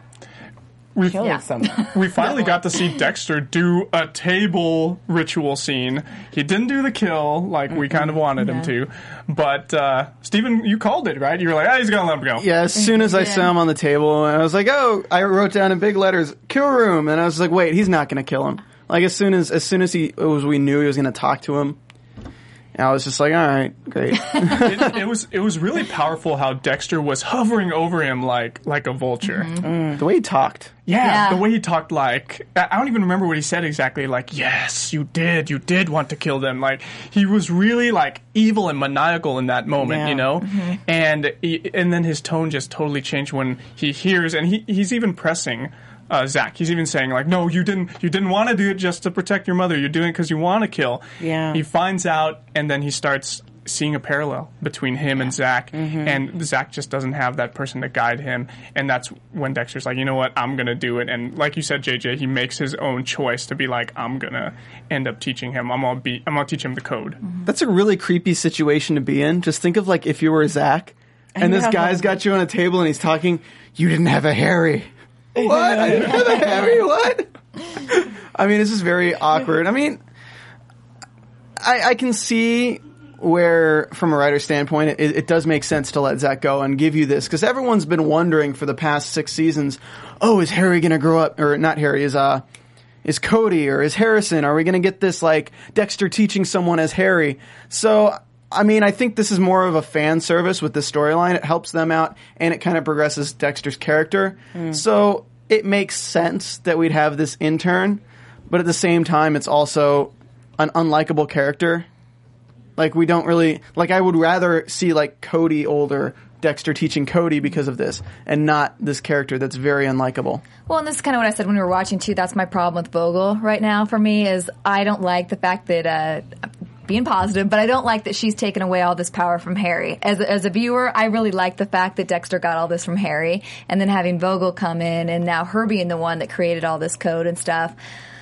We, killing Yeah. someone. we finally got to see Dexter do a table ritual scene. He didn't do the kill like we kind of wanted him to. But, uh, Steven, you called it, right? You were like, ah, he's going to let him go. Yeah, as soon as I saw him on the table, and I was like, oh, I wrote down in big letters, kill room, and I was like, wait, he's not going to kill him. Like, as soon as, as soon as he, it was, we knew he was going to talk to him, and I was just like, all right, great. it, it was it was really powerful how Dexter was hovering over him like like a vulture. The way he talked. Yeah, Yeah. the way he talked, like I I don't even remember what he said exactly. Like, yes, you did, you did want to kill them. Like he was really like evil and maniacal in that moment, Yeah. you know. And he, and then his tone just totally changed when he hears, and he he's even pressing. Uh, Zach, he's even saying like, "No, you didn't. You didn't want to do it just to protect your mother. You're doing it because you want to kill." Yeah. He finds out, and then he starts seeing a parallel between him and Zach, and Zach just doesn't have that person to guide him, and that's when Dexter's like, "You know what? I'm gonna do it." And like you said, J J, he makes his own choice to be like, "I'm gonna end up teaching him. I'm gonna be. I'm gonna teach him the code." That's a really creepy situation to be in. Just think of like if you were Zach, and this know. guy's got you on a table and he's talking, you didn't have a Harry. What? I didn't have a Harry? What? I mean, this is very awkward. I mean, I, I can see where, from a writer's standpoint, it, it does make sense to let Zach go and give you this, because everyone's been wondering for the past six seasons, oh, is Harry going to grow up, or not Harry, is, uh, is Cody, or is Harrison, are we going to get this, like, Dexter teaching someone as Harry? So, I mean, I think this is more of a fan service with the storyline. It helps them out, and it kind of progresses Dexter's character. So, it makes sense that we'd have this intern, but at the same time, it's also an unlikable character. Like, we don't really... Like, I would rather see, like, Cody older, Dexter teaching Cody because of this, and not this character that's very unlikable. Well, and this is kind of what I said when we were watching, too. That's my problem with Vogel right now for me, is I don't like the fact that... Uh, being positive, but I don't like that she's taken away all this power from Harry. As a, as a viewer, I really like the fact that Dexter got all this from Harry, and then having Vogel come in, and now her being the one that created all this code and stuff,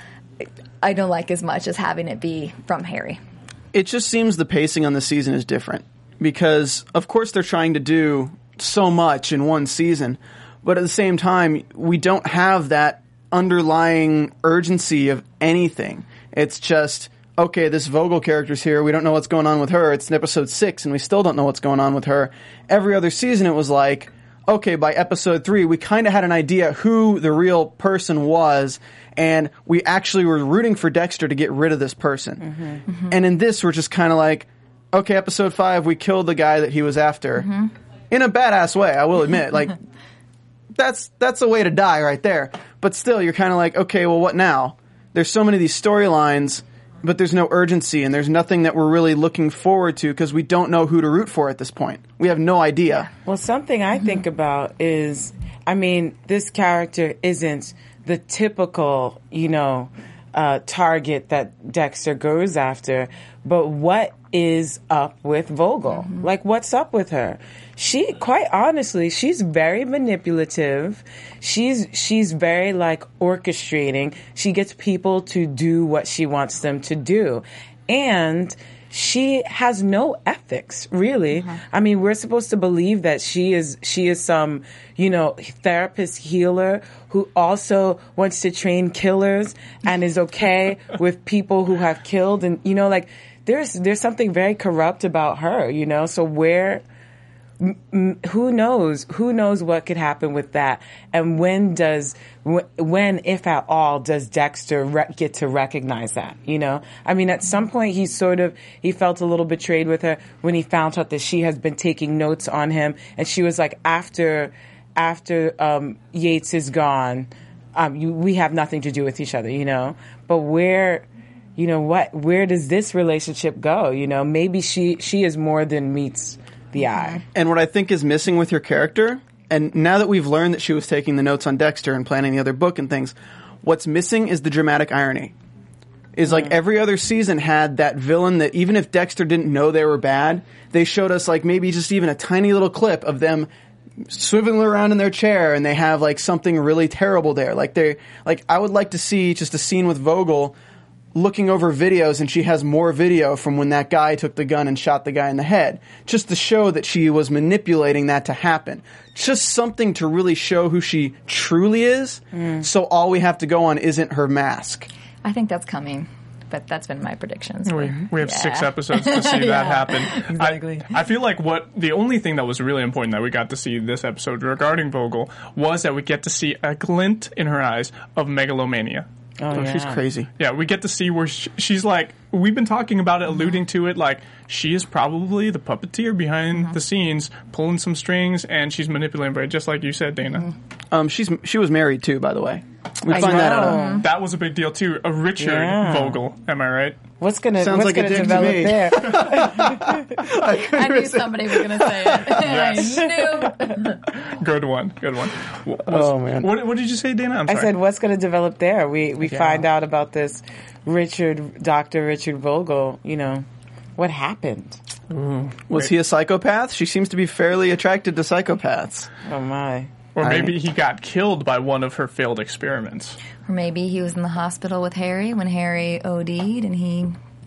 I don't like as much as having it be from Harry. It just seems the pacing on the season is different, because of course they're trying to do so much in one season, but at the same time, we don't have that underlying urgency of anything. It's just... okay, this Vogel character's here. We don't know what's going on with her. It's in episode six, and we still don't know what's going on with her. Every other season, it was like, okay, by episode three, we kind of had an idea who the real person was, and we actually were rooting for Dexter to get rid of this person. Mm-hmm. Mm-hmm. And in this, we're just kind of like, okay, episode five, we killed the guy that he was after. Mm-hmm. In a badass way, I will admit. Like, that's that's a way to die right there. But still, you're kind of like, okay, well, what now? There's so many of these storylines, but there's no urgency, and there's nothing that we're really looking forward to because we don't know who to root for at this point. We have no idea. Well, something I think about is, I mean, this character isn't the typical, you know, uh, target that Dexter goes after, but what is up with Vogel? Mm-hmm. Like, what's up with her? She, quite honestly, she's very manipulative. She's, she's very, like, orchestrating. She gets people to do what she wants them to do. And she has no ethics, really. Mm-hmm. I mean, we're supposed to believe that she is, she is some, you know, therapist healer who also wants to train killers and is okay with people who have killed. And, you know, like, there's, there's something very corrupt about her, you know? So where, m- m- who knows? Who knows what could happen with that? And when does, wh- when, if at all, does Dexter re- get to recognize that? You know, I mean, at some point he sort of he felt a little betrayed with her when he found out that she has been taking notes on him, and she was like, after after um, Yates is gone, um, you, we have nothing to do with each other. You know, but where. You know what? Where does this relationship go? You know, maybe she she is more than meets the eye. And what I think is missing with your character, and now that we've learned that she was taking the notes on Dexter and planning the other book and things, what's missing is the dramatic irony. Is like every other season had that villain that even if Dexter didn't know they were bad, they showed us like maybe just even a tiny little clip of them swiveling around in their chair and they have like something really terrible there. Like they like I would like to see just a scene with Vogel looking over videos and she has more video from when that guy took the gun and shot the guy in the head. Just to show that she was manipulating that to happen. Just something to really show who she truly is. Mm. So all we have to go on isn't her mask. I think that's coming. But that's been my predictions. We, we have yeah. six episodes to see yeah. that happen. Exactly. I, I feel like what the only thing that was really important that we got to see this episode regarding Vogel was that we get to see a glint in her eyes of megalomania. Oh, Oh, yeah. she's crazy. Yeah, we get to see where she, she's like, we've been talking about it, alluding to it, like, she is probably the puppeteer behind mm-hmm. the scenes, pulling some strings, and she's manipulating, but just like you said, Dana. Mm-hmm. Um, she's she was married too, by the way. We I find that know. out. That was a big deal, too. A Richard Yeah. Vogel, am I right? What's gonna Sounds what's like a gonna dick to develop me. there? I knew somebody was going to say it. Yes. I knew. Good one, good one. What, Oh, man. What, what did you say, Dana? I'm I sorry. said, what's going to develop there? We we Yeah. find out about this Richard, Doctor Richard Vogel. You know, what happened? Was he a psychopath? She seems to be fairly attracted to psychopaths. Oh my! Or I- maybe he got killed by one of her failed experiments. Or maybe he was in the hospital with Harry when Harry OD'd and he...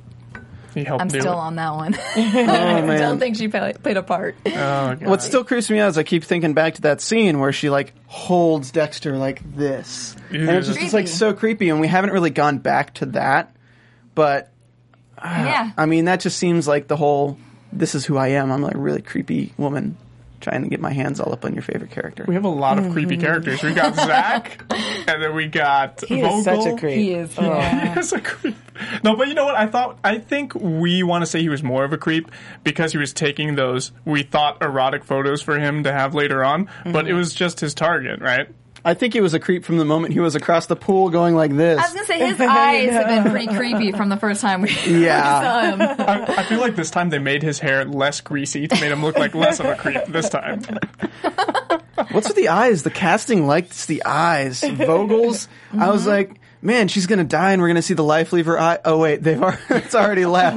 He helped I'm do still it. on that one. Oh, I man. don't think she play, played a part. Oh, God. What still creeps me out is I keep thinking back to that scene where she like holds Dexter like this, and it's just it's like Creepy. so creepy. And we haven't really gone back to that, but Yeah. I mean that just seems like the whole. This is who I am. I'm like a really creepy woman trying to get my hands all up on your favorite character. We have a lot of creepy characters. We got Zach, and then we got He Vogel. is such a creep. He is. Oh. Yeah. He is a creep. No, but you know what? I thought, I think we want to say he was more of a creep because he was taking those, we thought, erotic photos for him to have later on, but it was just his target, right? I think he was a creep from the moment he was across the pool going like this. I was going to say, his eyes have been pretty creepy from the first time we Yeah. saw him. I, I feel like this time they made his hair less greasy to make him look like less of a creep this time. What's with the eyes? The casting likes the eyes. Vogel's. I was like, man, she's gonna die, and we're gonna see the life leave her eye. Oh wait, they've already, it's already left.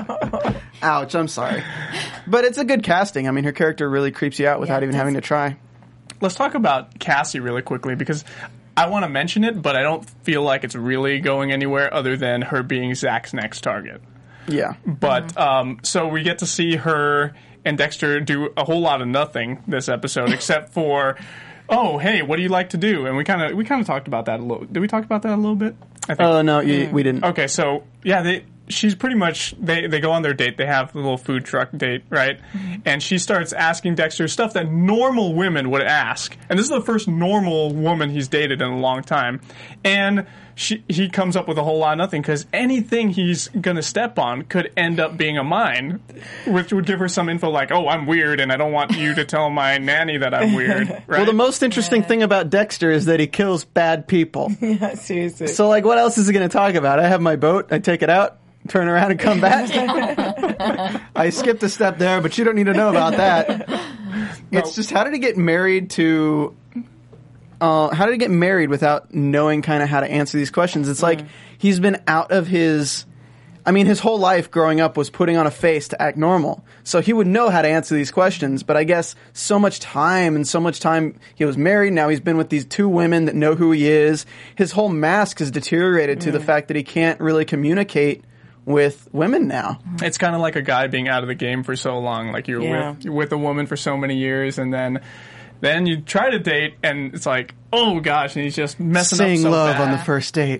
Ouch! I'm sorry, but it's a good casting. I mean, her character really creeps you out without Yeah, even it having to try. Let's talk about Cassie really quickly because I want to mention it, but I don't feel like it's really going anywhere other than her being Zach's next target. Yeah, But um, so we get to see her and Dexter do a whole lot of nothing this episode, except for, oh, hey, what do you like to do? And we kind of we kind of talked about that a little. Did we talk about that a little bit? I think. Oh no, you, we didn't. Okay, so yeah, they. She's pretty much they, they go on their date. They have the little food truck date, right? And she starts asking Dexter stuff that normal women would ask. And this is the first normal woman he's dated in a long time. And she he comes up with a whole lot of nothing because anything he's gonna step on could end up being a mine, which would give her some info like, "Oh, I'm weird, and I don't want you to tell my nanny that I'm weird." Right? Well, the most interesting thing about Dexter is that he kills bad people. Yeah, seriously. So, like, what else is he going to talk about? I have my boat. I take it out, turn around, and come back. I skipped a step there, but you don't need to know about that. It's just, how did he get married to... Uh, how did he get married without knowing kind of how to answer these questions? It's like he's been out of his... I mean, his whole life growing up was putting on a face to act normal. So he would know how to answer these questions. But I guess so much time and so much time... He was married, now he's been with these two women that know who he is. His whole mask has deteriorated to the fact that he can't really communicate with women now. It's kind of like a guy being out of the game for so long. Like you're Yeah. with you're with a woman for so many years, and then then you try to date, and it's like, oh gosh, and he's just messing Saying up so love bad. on the first date.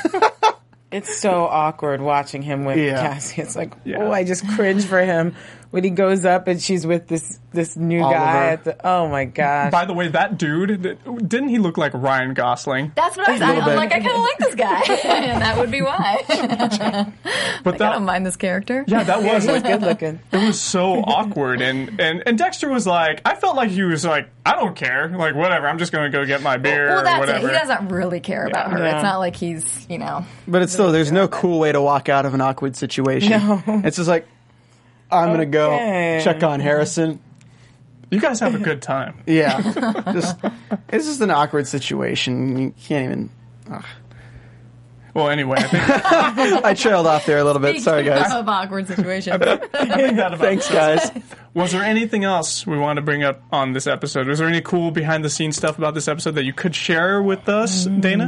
It's so awkward watching him with Yeah. Cassie. It's like, Yeah. oh, I just cringe for him when he goes up and she's with this this new Oliver. guy. At the, oh my gosh! By the way, that dude, th- didn't he look like Ryan Gosling? That's what I was. I, little I'm bit. like, I kind of like this guy, and that would be why. But I that, don't mind this character. yeah, that was like, Good looking. it was so awkward, and, and and Dexter was like, I felt like he was like, I don't care, like whatever, I'm just gonna go get my beer Well, or that's whatever. it. He doesn't really care about her. Yeah. It's not like he's, you know. But it's still, there's no cool way to walk out of an awkward situation. No. It's just like, I'm going to go Okay. check on Harrison. You guys have a good time. Yeah. just, it's just an awkward situation. You can't even. Well, anyway, I think, I trailed off there a little bit. Sorry, guys. Of awkward situation. I think that about Thanks, guys. Was there anything else we wanted to bring up on this episode? Was there any cool behind the scenes stuff about this episode that you could share with us, Dana?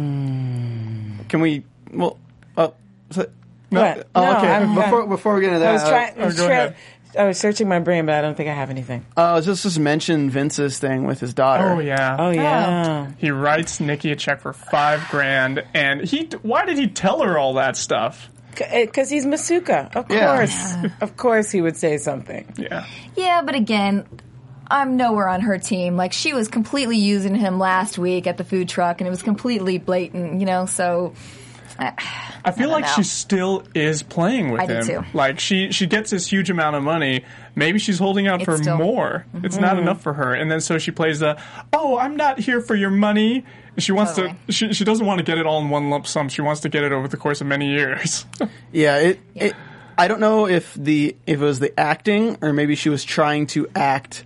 Can we. Well. Oh, so, What? oh No, okay. I'm- before, before we get into that. I was trying. I was, go try- ahead. I was searching my brain, but I don't think I have anything. Uh, I was just, just mention Vince's thing with his daughter. Oh yeah. Oh yeah. He writes Nikki a check for five grand, and he. Why did he tell her all that stuff? Because he's Masuka. Of Yeah. course. Of course he would say something. Yeah. Yeah, but again, I'm nowhere on her team. Like, she was completely using him last week at the food truck, and it was completely blatant, you know, so. I, I feel I don't like know. she still is playing with I do him. too. Like she she gets this huge amount of money. Maybe she's holding out It's for still- more. It's not enough for her. And then so she plays the, oh, I'm not here for your money. She wants Totally. to. She she doesn't want to get it all in one lump sum. She wants to get it over the course of many years. Yeah, it, it. I don't know if the if it was the acting or maybe she was trying to act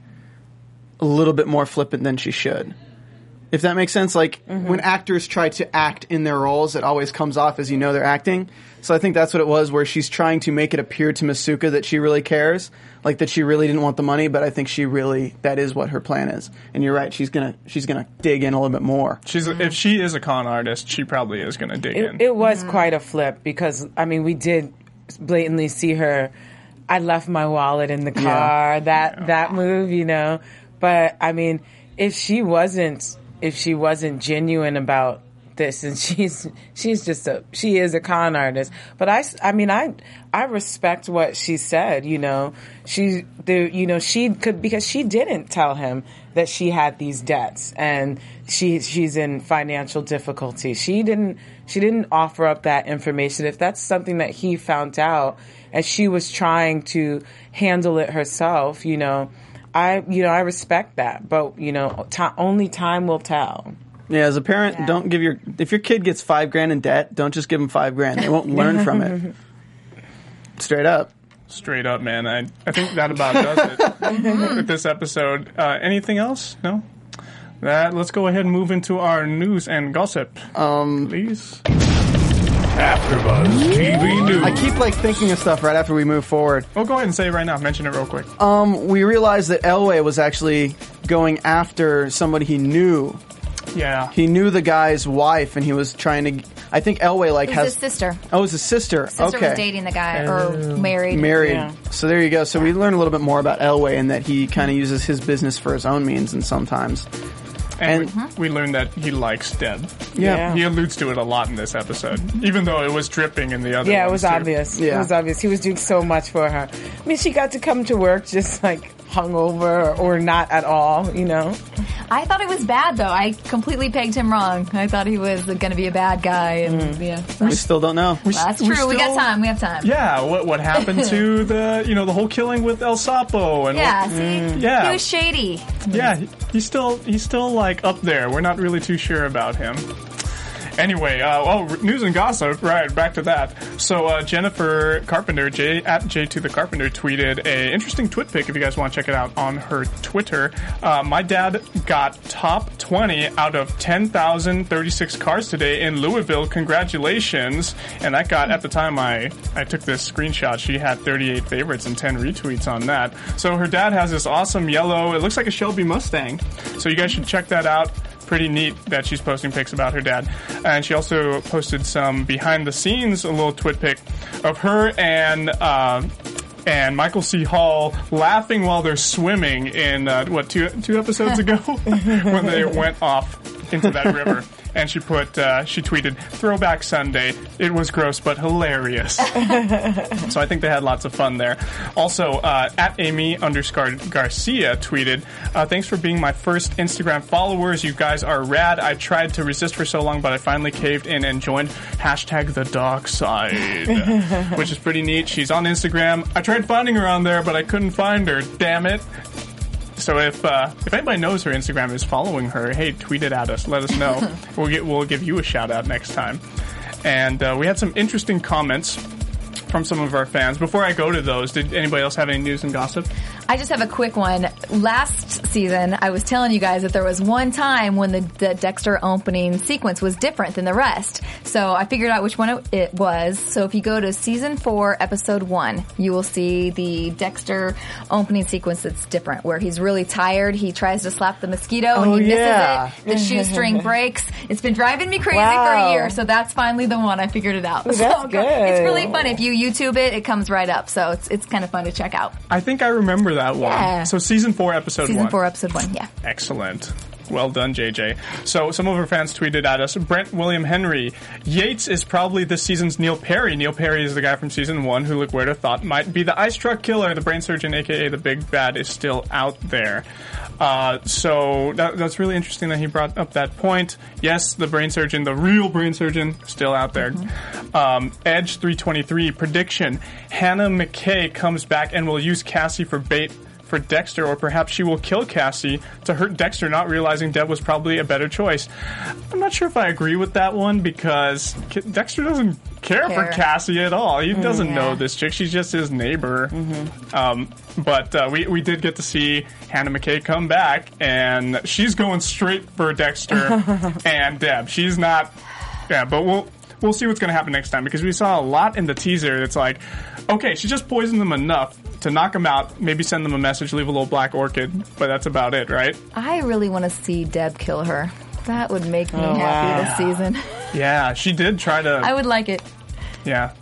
a little bit more flippant than she should. If that makes sense, like when actors try to act in their roles, it always comes off as you know they're acting. So I think that's what it was, where she's trying to make it appear to Masuka that she really cares, like that she really didn't want the money. But I think she really that is what her plan is. And you're right, she's gonna she's gonna dig in a little bit more. She's if she is a con artist, she probably is going to dig in. It, it was quite a flip because, I mean, we did blatantly see her. I left my wallet in the car. That that move, you know. But I mean, if she wasn't, if she wasn't genuine about this, and she's she's just a she is a con artist. But I, I mean, I I respect what she said. You know, she the you know she could because she didn't tell him that she had these debts and she she's in financial difficulty. She didn't she didn't offer up that information. If that's something that he found out and she was trying to handle it herself, you know, I you know I respect that. But you know, t- only time will tell. Yeah, as a parent, Yeah. don't give your if your kid gets five grand in debt, don't just give them five grand. They won't learn from it. Straight up. Straight up, man. I I think that about does it with this episode. Uh, anything else? No. That let's go ahead and move into our news and gossip, Um, please. AfterBuzz T V News. I keep like thinking of stuff right after we move forward. Well, go ahead and say it right now. Mention it real quick. Um, we realized that Elway was actually going after somebody he knew. Yeah. He knew the guy's wife, and he was trying to. I think Elway like It was has his sister. Oh, it's his sister. Sister okay, was dating the guy, or married. married. Yeah. So there you go. So we learned a little bit more about Elway and that he kind of uses his business for his own means, and sometimes. And, And- we, we learned that he likes Deb. Yeah. He alludes to it a lot in this episode, even though it was dripping in the other Yeah, it ones, was too. obvious. It Yeah. was obvious. He was doing so much for her. I mean, she got to come to work just like hungover or not at all, you know? I thought it was bad, though. I completely pegged him wrong. I thought he was going to be a bad guy, and yeah, so- We still don't know. that's we true. We, got still- time. We have time. Yeah, what what happened to the you know the whole killing with El Sapo and Yeah, what- see, yeah. he was shady. yeah he, he's still he's still like up there. We're not really too sure about him. Anyway, uh, oh, news and gossip. Right, back to that. So uh, Jennifer Carpenter, J at J to the Carpenter, tweeted a interesting twit pic. If you guys want to check it out on her Twitter, uh, my dad got top twenty out of ten thousand thirty-six cars today in Louisville. Congratulations! And that got at the time I I took this screenshot. She had thirty-eight favorites and ten retweets on that. So her dad has this awesome yellow. It looks like a Shelby Mustang. So you guys should check that out. Pretty neat that she's posting pics about her dad. And she also posted some behind the scenes, a little twit pic of her and uh, and Michael C. Hall laughing while they're swimming in, uh, what, two two episodes ago? When they went off into that river. and she put, uh, she tweeted, "Throwback Sunday. It was gross but hilarious." So I think they had lots of fun there. Also, uh, at Amy underscore Garcia tweeted, uh, "Thanks for being my first Instagram followers. You guys are rad. I tried to resist for so long, but I finally caved in and joined hashtag the dark side," which is pretty neat. She's on Instagram. I tried finding her on there, but I couldn't find her. Damn it. So if uh, if anybody knows her Instagram is following her, hey, tweet it at us. Let us know. we'll get we'll give you a shout out next time. And uh, we had some interesting comments from some of our fans. Before I go to those, did anybody else have any news and gossip? I just have a quick one. Last season, I was telling you guys that there was one time when the, the Dexter opening sequence was different than the rest. So I figured out which one it, it was. So if you go to season four, episode one, you will see the Dexter opening sequence that's different, where he's really tired. He tries to slap the mosquito and Oh, he yeah. misses it. The shoestring breaks. It's been driving me crazy Wow. for a year. So that's finally the one I figured it out. Ooh, that's So good. It's really fun. If you YouTube it, it comes right up. So it's it's kind of fun to check out. I think I remember that one. Yeah. So season four, episode Season one. four, episode one. Yeah. Excellent. Well done, J J. So some of our fans tweeted at us, Brent William Henry, Yates is probably this season's Neil Perry. Neil Perry is the guy from season one who LaGuardia thought might be the ice truck killer. The brain surgeon, aka the big bad, is still out there. Uh, so that, that's really interesting that he brought up that point. Yes, the brain surgeon, the real brain surgeon, still out there. Mm-hmm. Um, Edge three twenty-three, prediction, Hannah McKay comes back and will use Cassie for bait for Dexter, or perhaps she will kill Cassie to hurt Dexter, not realizing Deb was probably a better choice. I'm not sure if I agree with that one, because Dexter doesn't care, Care. for Cassie at all. He doesn't yeah. know this chick. She's just his neighbor. Mm-hmm. Um, but uh, we, we did get to see Hannah McKay come back, and she's going straight for Dexter and Deb. She's not... Yeah, but we'll... We'll see what's going to happen next time, because we saw a lot in the teaser. It's like, okay, she just poisoned them enough to knock them out, maybe send them a message, leave a little black orchid, but that's about it, right? I really want to see Deb kill her. That would make me Oh, happy wow. this season. Yeah, she did try to... I would like it. Yeah.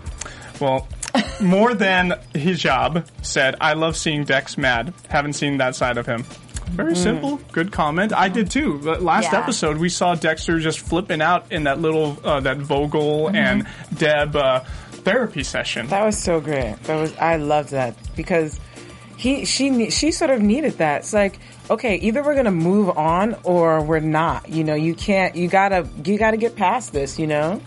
Well, more than Hijab said, I love seeing Dex mad. Haven't seen that side of him. Very simple. Good comment. I did too. But last Yeah. episode, we saw Dexter just flipping out in that little, uh, that Vogel Mm-hmm. and Deb uh, therapy session. That was so great. That was I loved that, because he she ne- she sort of needed that. It's like, okay, either we're gonna move on or we're not. You know, you can't. You gotta you gotta get past this. You know.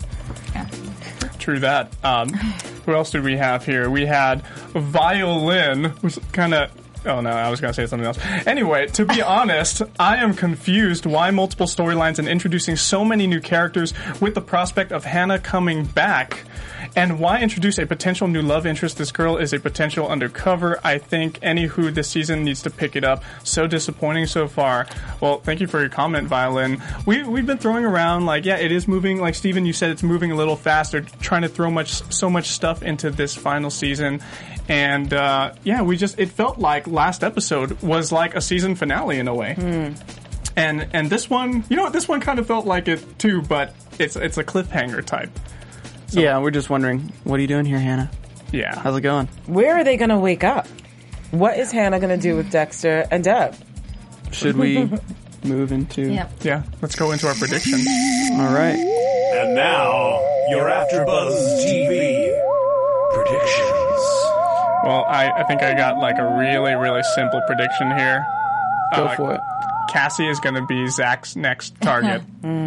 True that. Um, who else did we have here? We had Violin, which kind of... Oh no, I was going to say something else. Anyway, to be honest, I am confused why multiple storylines and introducing so many new characters with the prospect of Hannah coming back. And why introduce a potential new love interest? This girl is a potential undercover. I think any who this season needs to pick it up. So disappointing so far. Well, thank you for your comment, Violin. We, we've been throwing around, like, yeah, it is moving. Like, Steven, you said it's moving a little faster, trying to throw much so much stuff into this final season. And, uh, yeah, we just, it felt like last episode was like a season finale in a way. Mm. And, and this one, you know what, this one kind of felt like it too, but it's, it's a cliffhanger type. Yeah, we're just wondering, what are you doing here, Hannah? Yeah. How's it going? Where are they gonna wake up? What is Hannah gonna do with Dexter and Deb? Should we move into... Yep. Yeah, let's go into our predictions. All right. And now, your AfterBuzz T V predictions. Well, I, I think I got like a really, really simple prediction here. Go Uh, for it. Cassie is going to be Zach's next target.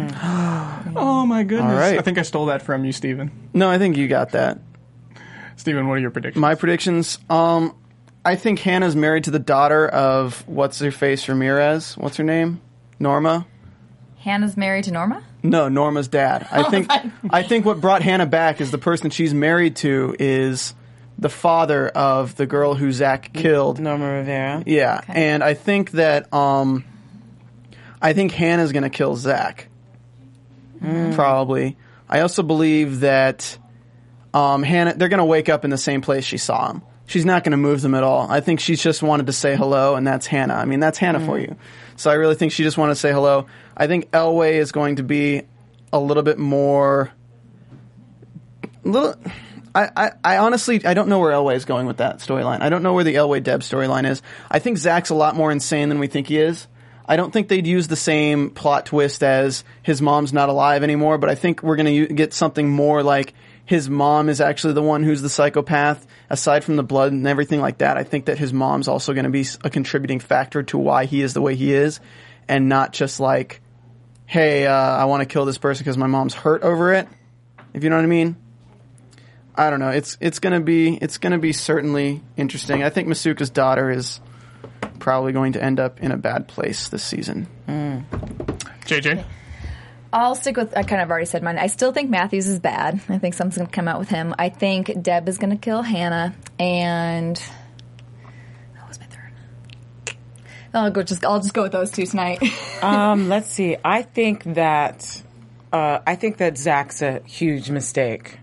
Oh my goodness. All right. I think I stole that from you, Steven. No, I think you got that. Steven, what are your predictions? My predictions, um, I think Hannah's married to the daughter of what's-her-face Ramirez. What's her name? Norma? Hannah's married to Norma? No, Norma's dad. I think I think what brought Hannah back is the person she's married to is the father of the girl who Zach killed. Norma Rivera. Yeah, Okay. and I think that um, I think Hannah's going to kill Zach. Probably. I also believe that um, Hannah. They're going to wake up in the same place she saw him. She's not going to move them at all. I think she's just wanted to say hello, and that's Hannah. I mean, that's Hannah for you. So I really think she just wanted to say hello. I think Elway is going to be a little bit more. Little. I, I, I honestly, I don't know where Elway is going with that storyline. I don't know where the Elway Deb storyline is. I think Zach's a lot more insane than we think he is. I don't think they'd use the same plot twist as his mom's not alive anymore, but I think we're going to u- get something more like his mom is actually the one who's the psychopath, aside from the blood and everything like that. I think that his mom's also going to be a contributing factor to why he is the way he is, and not just like, hey, uh, I want to kill this person because my mom's hurt over it, if you know what I mean. I don't know. It's it's gonna be it's gonna be certainly interesting. I think Masuka's daughter is probably going to end up in a bad place this season. Mm. J J? I'll stick with, I kind of already said mine. I still think Matthews is bad. I think something's going to come out with him. I think Deb is going to kill Hannah. And what was my third? I'll go just I'll just go with those two tonight. um, let's see. I think that uh, I think that Zach's a huge mistake,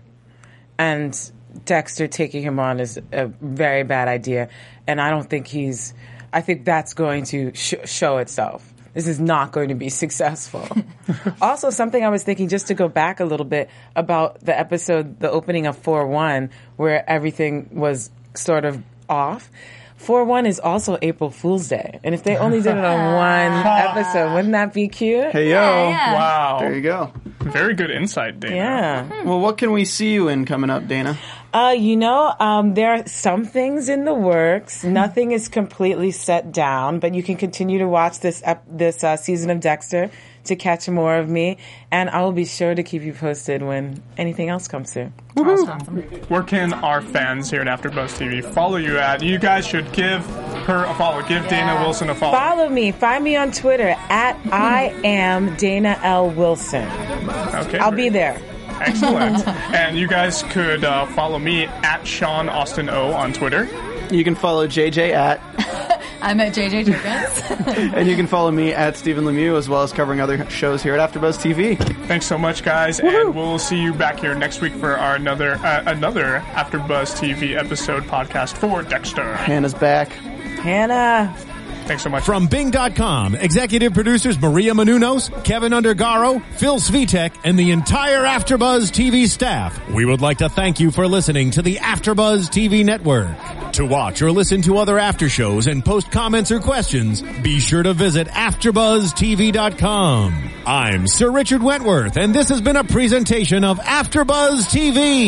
and Dexter taking him on is a very bad idea. And I don't think he's. I think that's going to sh- show itself. This is not going to be successful. Also, something I was thinking, just to go back a little bit, about the episode, the opening of four one, where everything was sort of off. four one is also April Fool's Day. And if they only did it on one episode, wouldn't that be cute? Hey, yo. Yeah, yeah. Wow. There you go. Very good insight, Dana. Yeah. Well, what can we see you in coming up, Dana? Uh, you know, um, there are some things in the works. Nothing is completely set down, but you can continue to watch this ep- this uh, season of Dexter to catch more of me, and I will be sure to keep you posted when anything else comes through. Awesome. Where can our fans here at AfterBuzz T V follow you at? You guys should give her a follow. Give Dana Yeah. Wilson a follow. Follow me. Find me on Twitter at I am Dana L. Wilson. Okay, I'll great. be there. Excellent. And you guys could uh, follow me at Sean Austin O on Twitter. You can follow J J at, I'm at J J Jenkins. and you can follow me at Stephen Lemieux, as well as covering other shows here at AfterBuzz T V. Thanks so much, guys, and we'll see you back here next week for our another uh, another AfterBuzz T V episode podcast for Dexter. Hannah's back. Hannah. Thanks so much. From Bing dot com, executive producers Maria Menounos, Kevin Undergaro, Phil Svitek, and the entire AfterBuzz T V staff, we would like to thank you for listening to the AfterBuzz T V network. To watch or listen to other after shows and post comments or questions, be sure to visit after buzz T V dot com. I'm Sir Richard Wentworth, and this has been a presentation of AfterBuzz T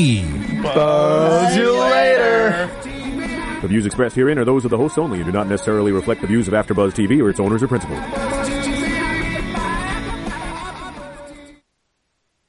V. Buzz you later. The views expressed herein are those of the hosts only and do not necessarily reflect the views of AfterBuzz T V or its owners or principals.